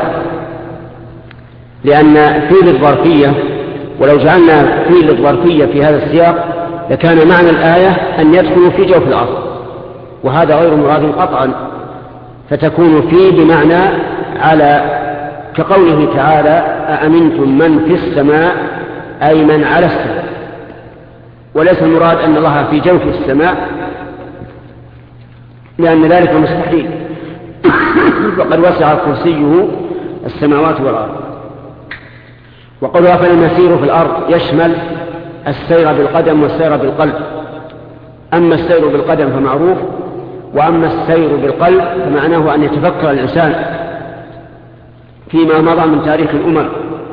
S1: لأن فيه الظرفية، ولو جعلنا فيه الظرفية في هذا السياق لكان معنى الآية أن يدخلوا في جوف الأرض، وهذا غير مراد قطعا، فتكون فيه بمعنى على كقوله تعالى أأمنتم من في السماء أي من على السماء، وليس المراد أن الله في جوف السماء لأن ذلك مستحيل وقد وسع كرسيه السماوات والأرض. وقوله أفلم يسيروا في الأرض يشمل السير بالقدم والسير بالقلب. أما السير بالقدم فمعروف، وأما السير بالقلب فمعناه أن يتفكر الإنسان فيما مضى من تاريخ الأمم.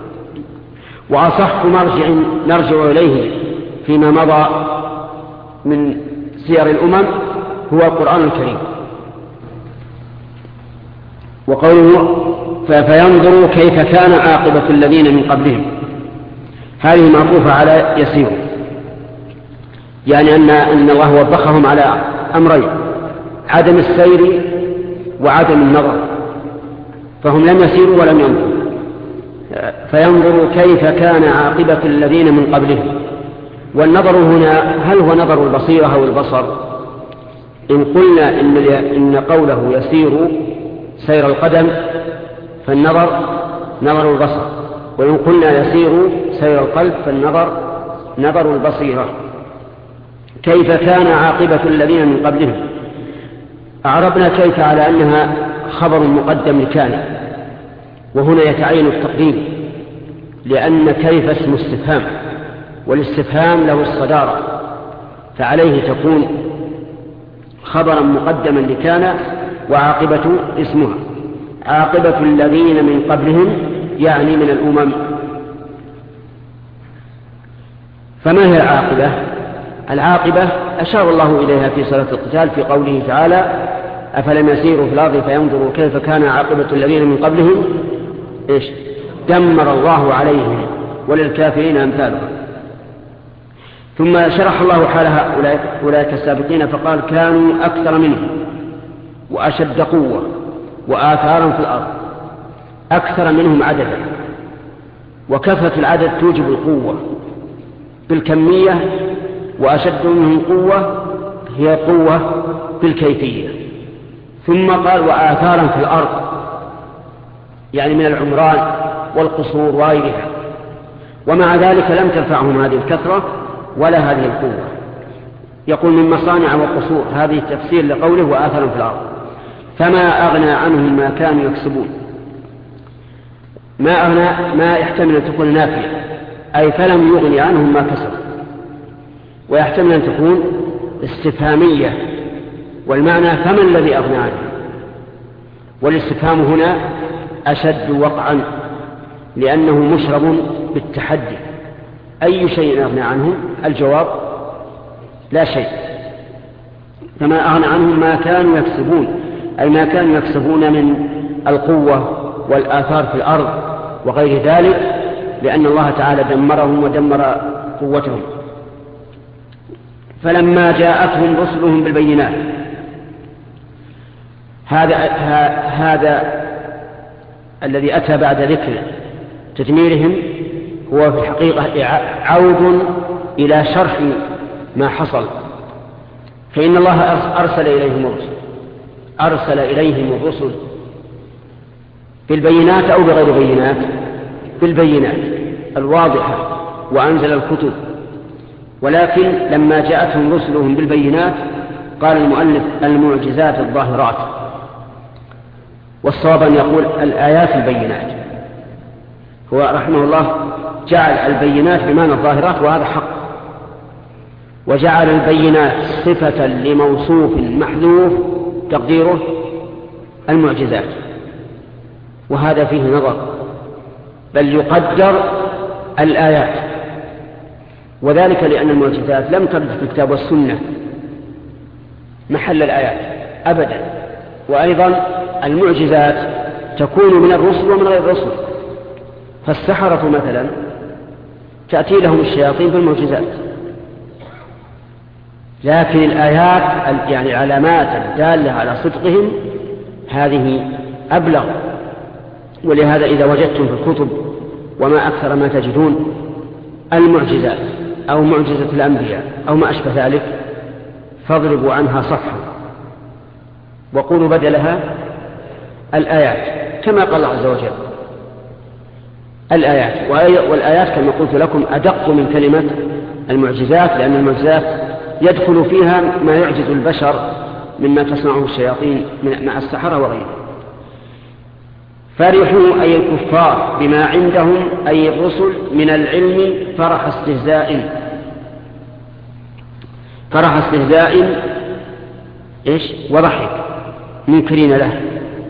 S1: وأصح مرجع نرجع إليه فيما مضى من سير الأمم هو القرآن الكريم. وقوله فينظروا كيف كان عاقبة الذين من قبلهم، هذه معطوفة على يسير، يعني أن, أن الله وبخهم على أمرين: عدم السير وعدم النظر، فهم لم يسيروا ولم ينظروا. فينظروا كيف كان عاقبة الذين من قبلهم. والنظر هنا هل هو نظر البصيرة أو البصر؟ إن قلنا إن, إن قوله يسير سير القدم فالنظر نظر البصر، وإن قلنا يسير سير القلب فالنظر نظر البصيرة. كيف كان عاقبة الذين من قبلهم، أعربنا كيف على أنها خبر مقدم لكان، وهنا يتعين التقديم لأن كيف اسم استفهام، والاستفهام له الصدارة، فعليه تكون خبرا مقدما لكان وعاقبة اسمها. عاقبة الذين من قبلهم يعني من الأمم. فما هي العاقبة؟ العاقبة أشار الله إليها في صلاة القتال في قوله تعالى أفلم يسيروا في الأرض فينظروا كيف كان عاقبة الذين من قبلهم إيش؟ دمر الله عليهم وللكافرين أمثالهم. ثم شرح الله حال هؤلاء أولئك السابقين فقال كانوا أكثر منهم وأشد قوة وآثارا في الأرض. أكثر منهم عددا، وكثرة العدد توجب القوة بالكمية، وأشد منهم قوة هي قوة بالكيفية. ثم قال وآثارا في الأرض، يعني من العمران والقصور وغيرها، ومع ذلك لم تنفعهم هذه الكثرة ولا هذه القوة. يقول من مصانع وقصور، هذه تفسير لقوله وآثارا في الأرض. فما أغنى عنهم ما كانوا يكسبون. ما أغنى ما يحتمل أن تكون نافية، أي فلم يغني عنهم ما كسبوا، ويحتمل أن تكون استفهامية، والمعنى فما الذي أغنى عنه. والاستفهام هنا أشد وقعا لأنه مشرب بالتحدي. أي شيء أغنى عنهم؟ الجواب لا شيء. فما أغنى عنهم ما كانوا يكسبون، أي ما كانوا يكسبون من القوة والآثار في الأرض وغير ذلك، لأن الله تعالى دمرهم ودمر قوتهم. فلما جاءتهم رسلهم بالبينات، هذا هذا الذي أتى بعد ذكر تدميرهم هو في الحقيقة عود إلى شرح ما حصل. فإن الله أرسل إليهم الرسل أرسل إليهم الرسل بالبينات أو بغير بينات، بالبينات الواضحة، وأنزل الكتب. ولكن لما جاءتهم رسلهم بالبينات قال المؤلف المعجزات الظاهرات، والصواب أن يقول الآيات البينات. هو رحمه الله جعل البينات بمعنى الظاهرات، وهذا حق، وجعل البينات صفة لموصوف محذوف تقديره المعجزات، وهذا فيه نظر، بل يقدر الآيات، وذلك لأن المعجزات لم ترد في الكتاب والسنة محل الآيات أبدا. وأيضا المعجزات تكون من الرسل ومن غير الرسل، فالسحرة مثلا تأتي لهم الشياطين بالمعجزات، لكن الآيات يعني علامات الدالة على صدقهم هذه أبلغ. ولهذا إذا وجدتم في الكتب وما أكثر ما تجدون المعجزات أو معجزة الأنبياء أو ما أشبه ذلك، فاضربوا عنها صفحا وقولوا بدلها الآيات، كما قال الله عز وجل الآيات. والآيات كما قلت لكم أدق من كلمة المعجزات، لأن المعجزات يدخل فيها ما يعجز البشر مما تصنعه الشياطين مع السحرة وغيره. فرحوا أي الكفار بما عندهم أي الرسل من العلم فرح استهزاء فرح استهزاء إيش وضحك منكرين له.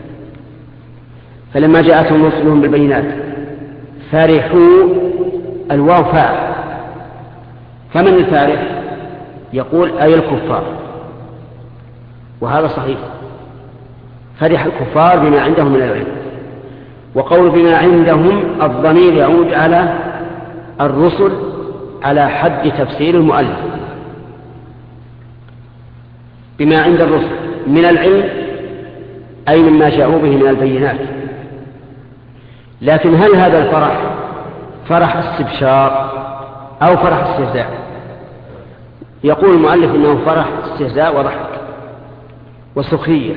S1: فلما جاءتهم رسلهم بالبينات فرحوا الواو فاعل، فمن الفارح؟ يقول أي الكفار، وهذا صحيح. فرح الكفار بما عندهم من العلم. وقول بما عندهم الضمير يعود على الرسل على حد تفسير المؤلف. بما عند الرسل من العلم أي مما جاءوا به من البينات. لكن هل هذا الفرح فرح استبشار أو فرح استهزاء؟ يقول المؤلف إنه فرح استهزاء وضحك وسخرية،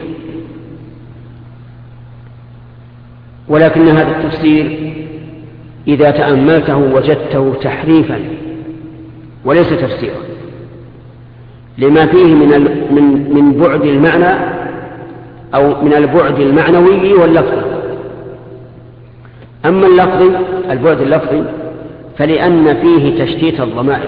S1: ولكن هذا التفسير إذا تأملته وجدته تحريفا وليس تفسيرا، لما فيه من من من بعد المعنى أو من البعد المعنوي واللفظي. أما اللفظي البعد اللفظي فلأن فيه تشتيت الضمائر،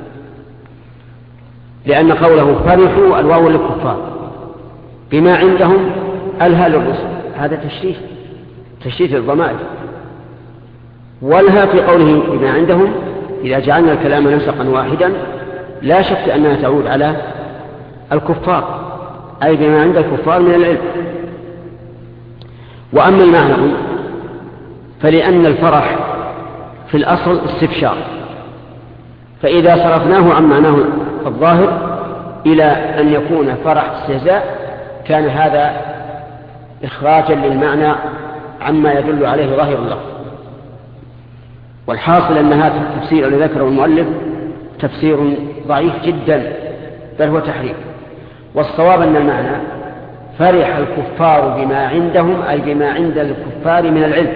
S1: لأن قوله فرحوا الواو للكفار بما عندهم ألها للرسل، هذا تشتيت تشتيت الضمائر. والها في قوله بما عندهم إذا جعلنا الكلام نسقا واحدا لا شك أنها تعود على الكفار، أي بما عند الكفار من العلم. وأما المعنوي فلأن الفرح في الأصل استبشار، فإذا صرفناه عن معناه الظاهر إلى أن يكون فرح استهزاء كان هذا إخراجا للمعنى عما يدل عليه ظاهر اللفظ. والحاصل أن هذا التفسير الذي ذكره المؤلف تفسير ضعيف جدا، بل هو تحريف. والصواب أن المعنى فرح الكفار بما عندهم أي بما عند الكفار من العلم،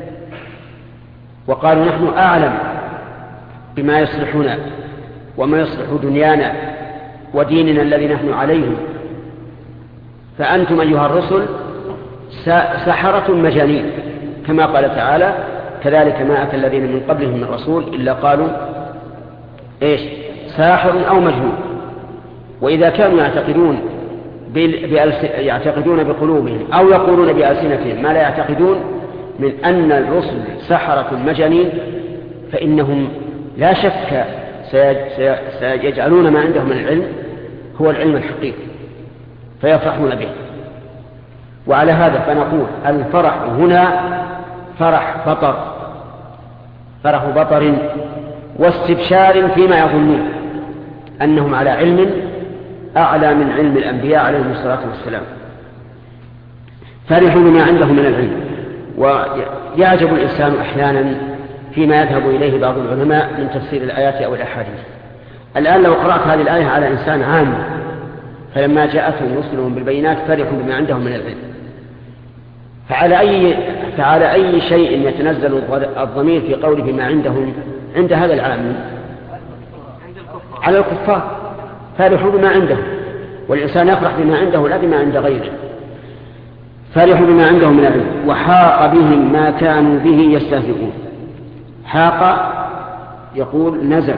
S1: وقالوا نحن أعلم بما يصلحنا وما يصلح دنيانا وديننا الذي نحن عليه، فأنتم أيها الرسل سحرة مجانين، كما قال تعالى كذلك ما أتى الذين من قبلهم من رسول إلا قالوا إيش ساحر أو مجنون. وإذا كانوا يعتقدون يعتقدون بقلوبهم أو يقولون بألسنتهم ما لا يعتقدون من أن الرسل سحرة مجانين، فإنهم لا شك سيجعلون ما عندهم من العلم هو العلم الحقيقي فيفرحون به. وعلى هذا فنقول الفرح هنا فرح بطر فرح بطر واستبشار فيما يظنون أنهم على علم أعلى من علم الأنبياء عليهم الصلاة والسلام. فرحوا بما عندهم من العلم. ويعجب الإنسان أحيانا فيما يذهب إليه بعض العلماء من تفسير الآيات أو الأحاديث. الآن لو قرأت هذه الآية على إنسان عام فلما جاءتهم رسلهم بالبينات فرحوا بما عندهم من العلم، فعلى أي, فعلى أي شيء يتنزل الضمير في قوله بما عندهم عند هذا العام؟ على الكفار. فرحوا بما عندهم، والإنسان يفرح بما عنده لا بما عند غيره. فرحوا بما عندهم من العلم وحاق بهم ما كانوا به يستهزئون. حاق يقول نزل،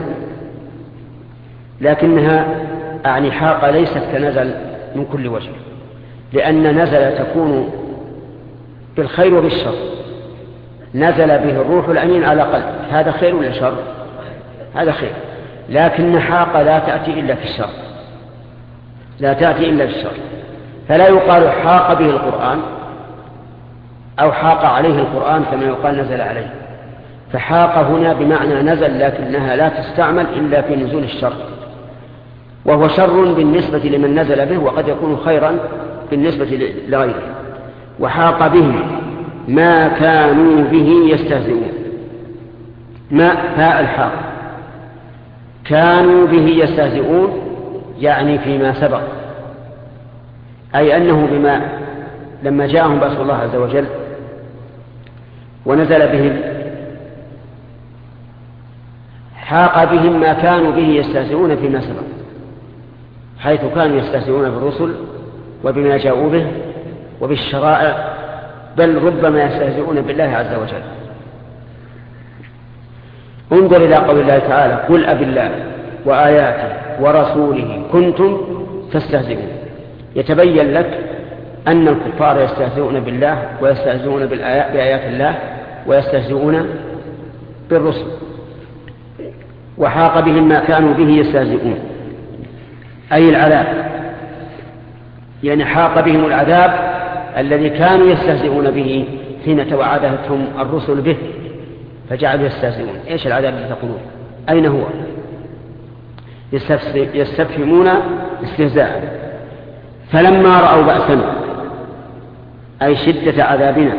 S1: لكنها أعني حاق ليست كنزل من كل وجه، لأن نزل تكون بالخير وبالشر. نزل به الروح الأمين على قلب، هذا خير ولا شر؟ هذا خير. لكن حاق لا تأتي إلا في الشر، لا تأتي إلا في الشر. فلا يقال حاق به القرآن أو حاق عليه القرآن كما يقال نزل عليه. فحاق هنا بمعنى نزل، لكنها لا تستعمل إلا في نزول الشر، وهو شر بالنسبة لمن نزل به وقد يكون خيرا بالنسبة لغيره. وحاق بهم ما كانوا به يستهزئون. ما فاء الحاق كانوا به يستهزئون يعني فيما سبق، أي أنه بما لما جاءهم بأس الله عز وجل ونزل بهم حاق بهم ما كانوا به يستهزئون فيما سبق، حيث كانوا يستهزئون بالرسل وبما جاءوا به وبالشرائع، بل ربما يستهزئون بالله عز وجل. انظر إلى قول الله تعالى: قل أبالله وآياته ورسوله كنتم تستهزئون. يتبين لك أن الكفار يستهزئون بالله ويستهزئون بآيات الله ويستهزئون بالرسل. وحاق بهم ما كانوا به يستهزئون أي العذاب، يعني حاق بهم العذاب الذي كانوا يستهزئون به حين توعدتهم الرسل به فجعلوا يستهزئون. ايش العذاب الذي تقولون؟ اين هو؟ يستفهمون استهزاء. فلما رأوا بأسنا أي شدة عذابنا،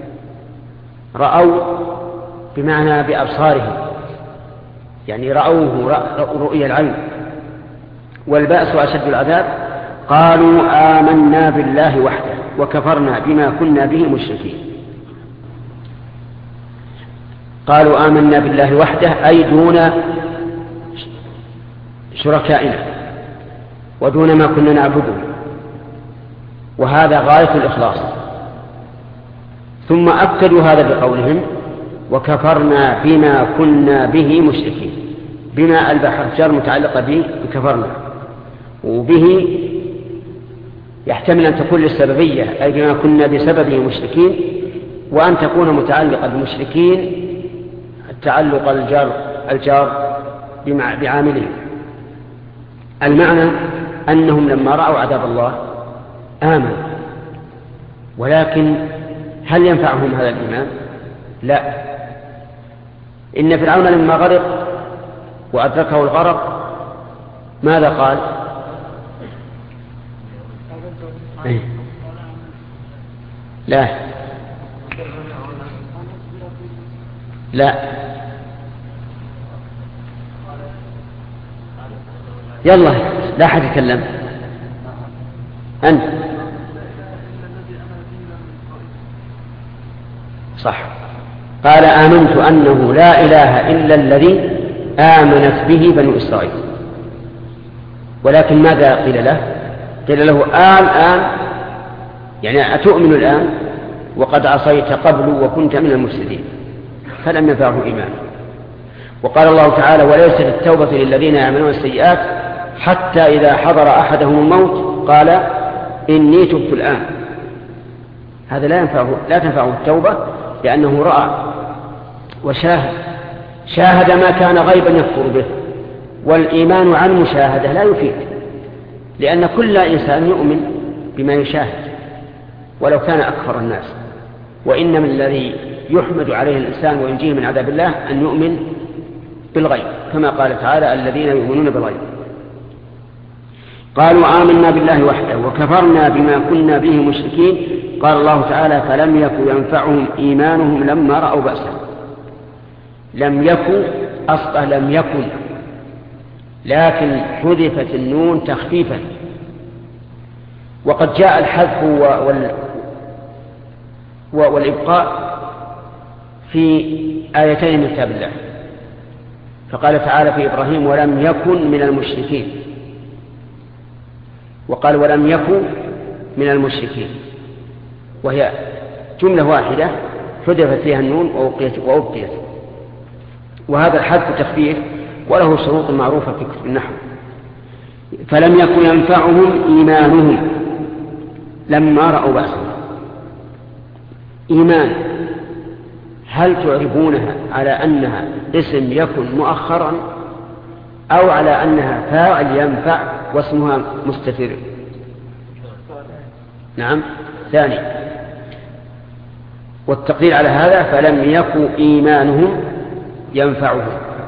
S1: رأوا بمعنى بأبصارهم، يعني رأوه رؤية العين، والبأس أشد العذاب. قالوا آمنا بالله وحده وكفرنا بما كنا به مشركين. قالوا آمنا بالله وحده أي دون شركائنا ودون ما كنا نعبده، وهذا غاية الإخلاص. ثم أكدوا هذا بقولهم: وكفرنا بما كنا به مشركين. بما البحر جار متعلقة به بكفرنا، وبه يحتمل أن تكون للسببية أي بما كنا بسببه مشركين، وأن تكون متعلقة بمشركين التعلق الجار, الجار بعامله. المعنى أنهم لما رأوا عذاب الله آمنوا، ولكن هل ينفعهم هذا الإيمان؟ لا. إن فرعون لما غرق وأدركه الغرق ماذا قال؟ إيه؟ لا لا يلا لا أحد يتكلم. أنت صح. قال آمنت أنه لا إله إلا الذي آمنت به بنو إسرائيل. ولكن ماذا قيل له؟ قيل له آل آن، يعني أتؤمن الآن وقد عصيت قبل وكنت من المفسدين، فلم ينفعه إيمان. وقال الله تعالى: وليست التوبة للذين يعملون السيئات حتى إذا حضر أحدهم الموت قال إني تبت الآن. هذا لا ينفعه، لا تنفعه التوبة، لأنه رأى وشاهد، شاهد ما كان غيبا يكفر به. والإيمان عن مشاهدة لا يفيد، لأن كل إنسان يؤمن بما يشاهد ولو كان أكثر الناس. وإنما الذي يحمد عليه الإنسان وينجيه من عذاب الله أن يؤمن بالغيب، كما قال تعالى: الذين يؤمنون بالغيب. قالوا آمنا بالله وحده وكفرنا بما كنا به مشركين. قال الله تعالى: فلم يكن ينفعهم إيمانهم لما رأوا بأسا. لم يكن أصلا لم يكن، لكن حذفت النون تخفيفا. وقد جاء الحذف وال... والإبقاء في آيتين من كتاب الله. فقال تعالى في إبراهيم: ولم يكن من المشركين، وقال: ولم يكن من المشركين، وهي جملة واحدة حذفت فيها النون وأبقيت. وهذا الحذف تخفيف وله شروط معروفة في كتب النحو. فلم يكن ينفعهم إيمانهم لما رأوا بأسا. إيمان هل تعرفونها على أنها اسم يكن مؤخرا أو على أنها فاعل ينفع واسمها مستتر؟ نعم، ثاني. والتقدير على هذا: فلم يكن إيمانهم ينفعهم.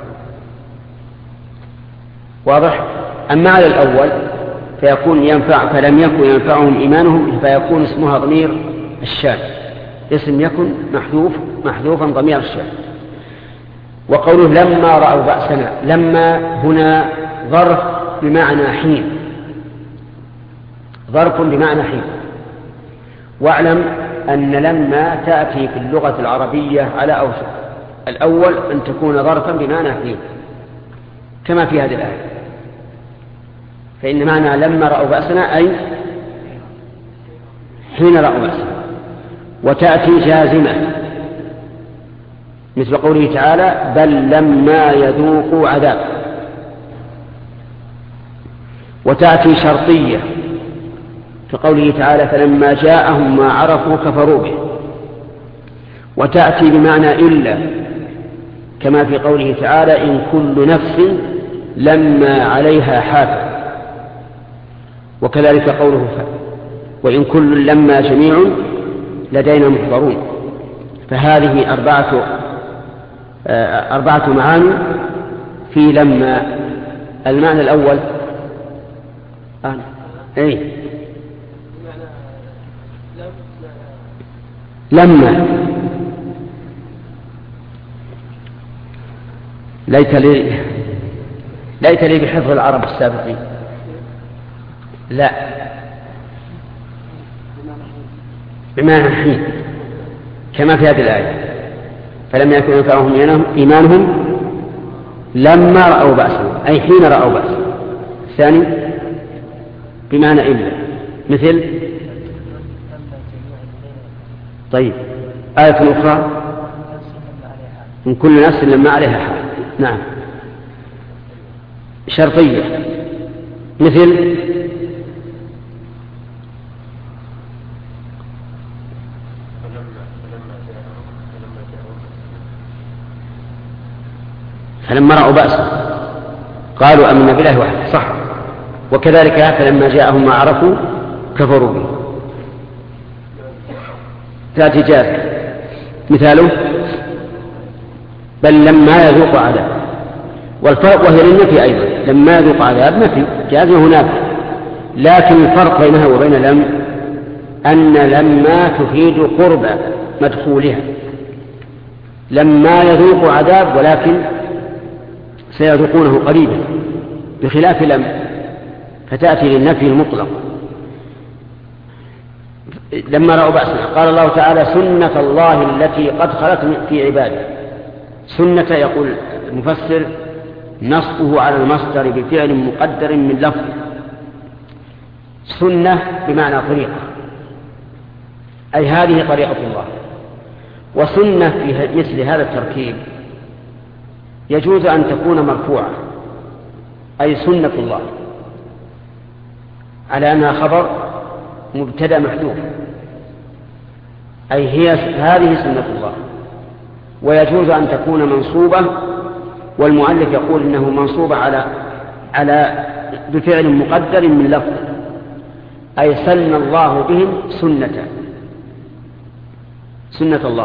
S1: واضح؟ أما على الأول فيكون ينفع فلم يكن ينفعهم إيمانهم، فيكون اسمها ضمير الشان، اسم يكن محذوف محذوفا ضمير الشان. وقوله لما رأوا بأسنا، لما هنا ظرف بمعنى حين، ظرف بمعنى حين. واعلم أن لما تأتي في اللغة العربية على أوجه: الأول أن تكون ظرفا بمعنى حين، كما في هذه الآية. فإن معنى لما رأوا بأسنا أي حين رأوا بأسنا. وتأتي جازمة مثل قوله تعالى بل لما يذوقوا عذاب. وتأتي شرطية كقوله تعالى فلما جاءهم ما عرفوا كفروا به. وتأتي بمعنى إلا كما في قوله تعالى إن كل نفس لما عليها حافظ. وكذلك قوله وإن كل لما جميع لدينا محضرون. فهذه أربعة أربعة معاني في لما. المعنى الأول آه. أي لما ليت لي ليت لي بحفظ العرب السابقين. لا بمعنى حين كما في هذه الآية فلم يكن ينفعهم إيمانهم لما رأوا بأسا أي حين رأوا بأسا. الثاني بمعنى إلا مثل طيب آية أخرى من كل نفس لما عليها حال. نعم شرطية مثل فلما رأوا بأسا قالوا آمنا بالله وحده صح. وكذلك فلما جاءهم ما عرفوا كفروا به. تأتي جازمة مثاله بل لما يذوق عذاب. والفرق وهي للنفي أيضا لما يذوق عذاب نفي جازمة هناك. لكن الفرق بينها وبين لم أن لما تفيد قرب مدخولها. لما يذوق عذاب ولكن سيذوقونه قريبا بخلاف لم فتأتي للنفي المطلق. لما رأوا بأسنا قال الله تعالى سنة الله التي قد خلت في عباده. سنة يقول المفسر نصبه على المصدر بفعل مقدر من لفظ. سنة بمعنى طريقة أي هذه طريقة الله. وسنة في مثل هذا التركيب يجوز أن تكون مرفوعة أي سنة الله على أنها خبر مبتدأ محذوف أي هي هذه سنة الله. ويجوز أن تكون منصوبة والمؤلف يقول إنه منصوبة على على بفعل مقدر من لفظ أي سن الله بهم سنة سنة الله.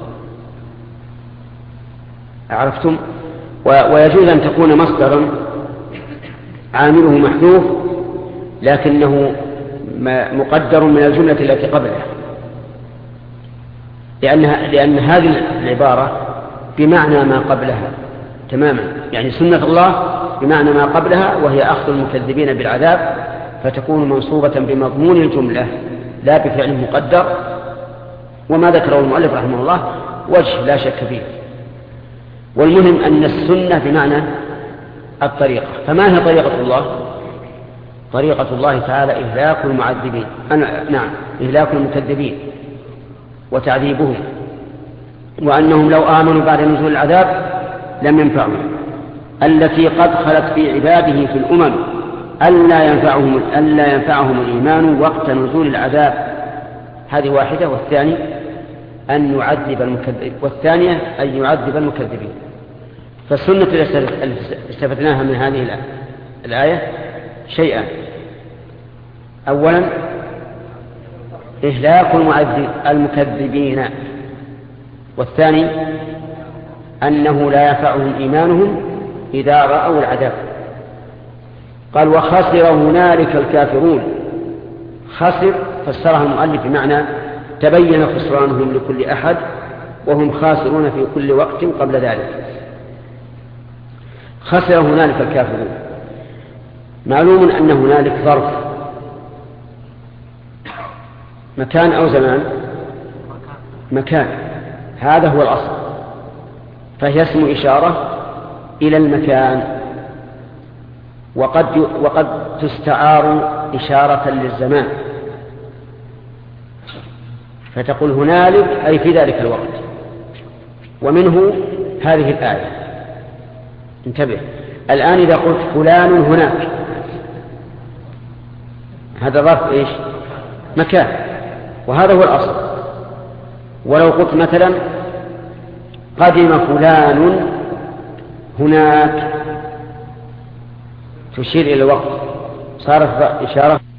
S1: عرفتم؟ ويجوز أن تكون مصدرا عامله محذوف لكنه مقدر من الجملة التي قبلها لأنها لأن هذه العبارة بمعنى ما قبلها تماما. يعني سنة الله بمعنى ما قبلها وهي أخذ المكذبين بالعذاب فتكون منصوبة بمضمون الجملة لا بفعل مقدر. وما ذكره المؤلف رحمه الله وجه لا شك فيه. والمهم أن السنة بمعنى الطريقة. فما هي طريقة الله؟ طريقة الله تعالى إهلاك المعذبين أنا نعم إهلاك المكذبين وتعذيبهم وأنهم لو آمنوا بعد نزول العذاب لم ينفعهم. التي قد خلت في عباده في الأمم ألا ينفعهم, ألا ينفعهم الإيمان وقت نزول العذاب. هذه واحدة. والثاني أن يعذب المكذب والثانية أن يعذب المكذبين. فالسنة التي استفدناها من هذه الآية شيئا. أولا إهلاك المكذبين. والثاني أنه لا ينفعهم إيمانهم إذا رأوا العذاب. قال وخسر هنالك الكافرون. خسر فسرها المؤلف بمعنى تبين خسرانهم لكل أحد وهم خاسرون في كل وقت قبل ذلك. خسر هنالك الكافرون. معلوم أن هنالك ظرف مكان أو زمان. مكان هذا هو الأصل فهي اسم إشارة إلى المكان وقد وقد تستعار إشارة للزمان، فتقول هنالك أي في ذلك الوقت. ومنه هذه الآية. انتبه، الآن إذا قلت فلان هناك، هذا ظرف إيش؟ مكان، وهذا هو الأصل. ولو قلت مثلا قدم فلان هناك، تشير إلى الوقت، صارت إشارة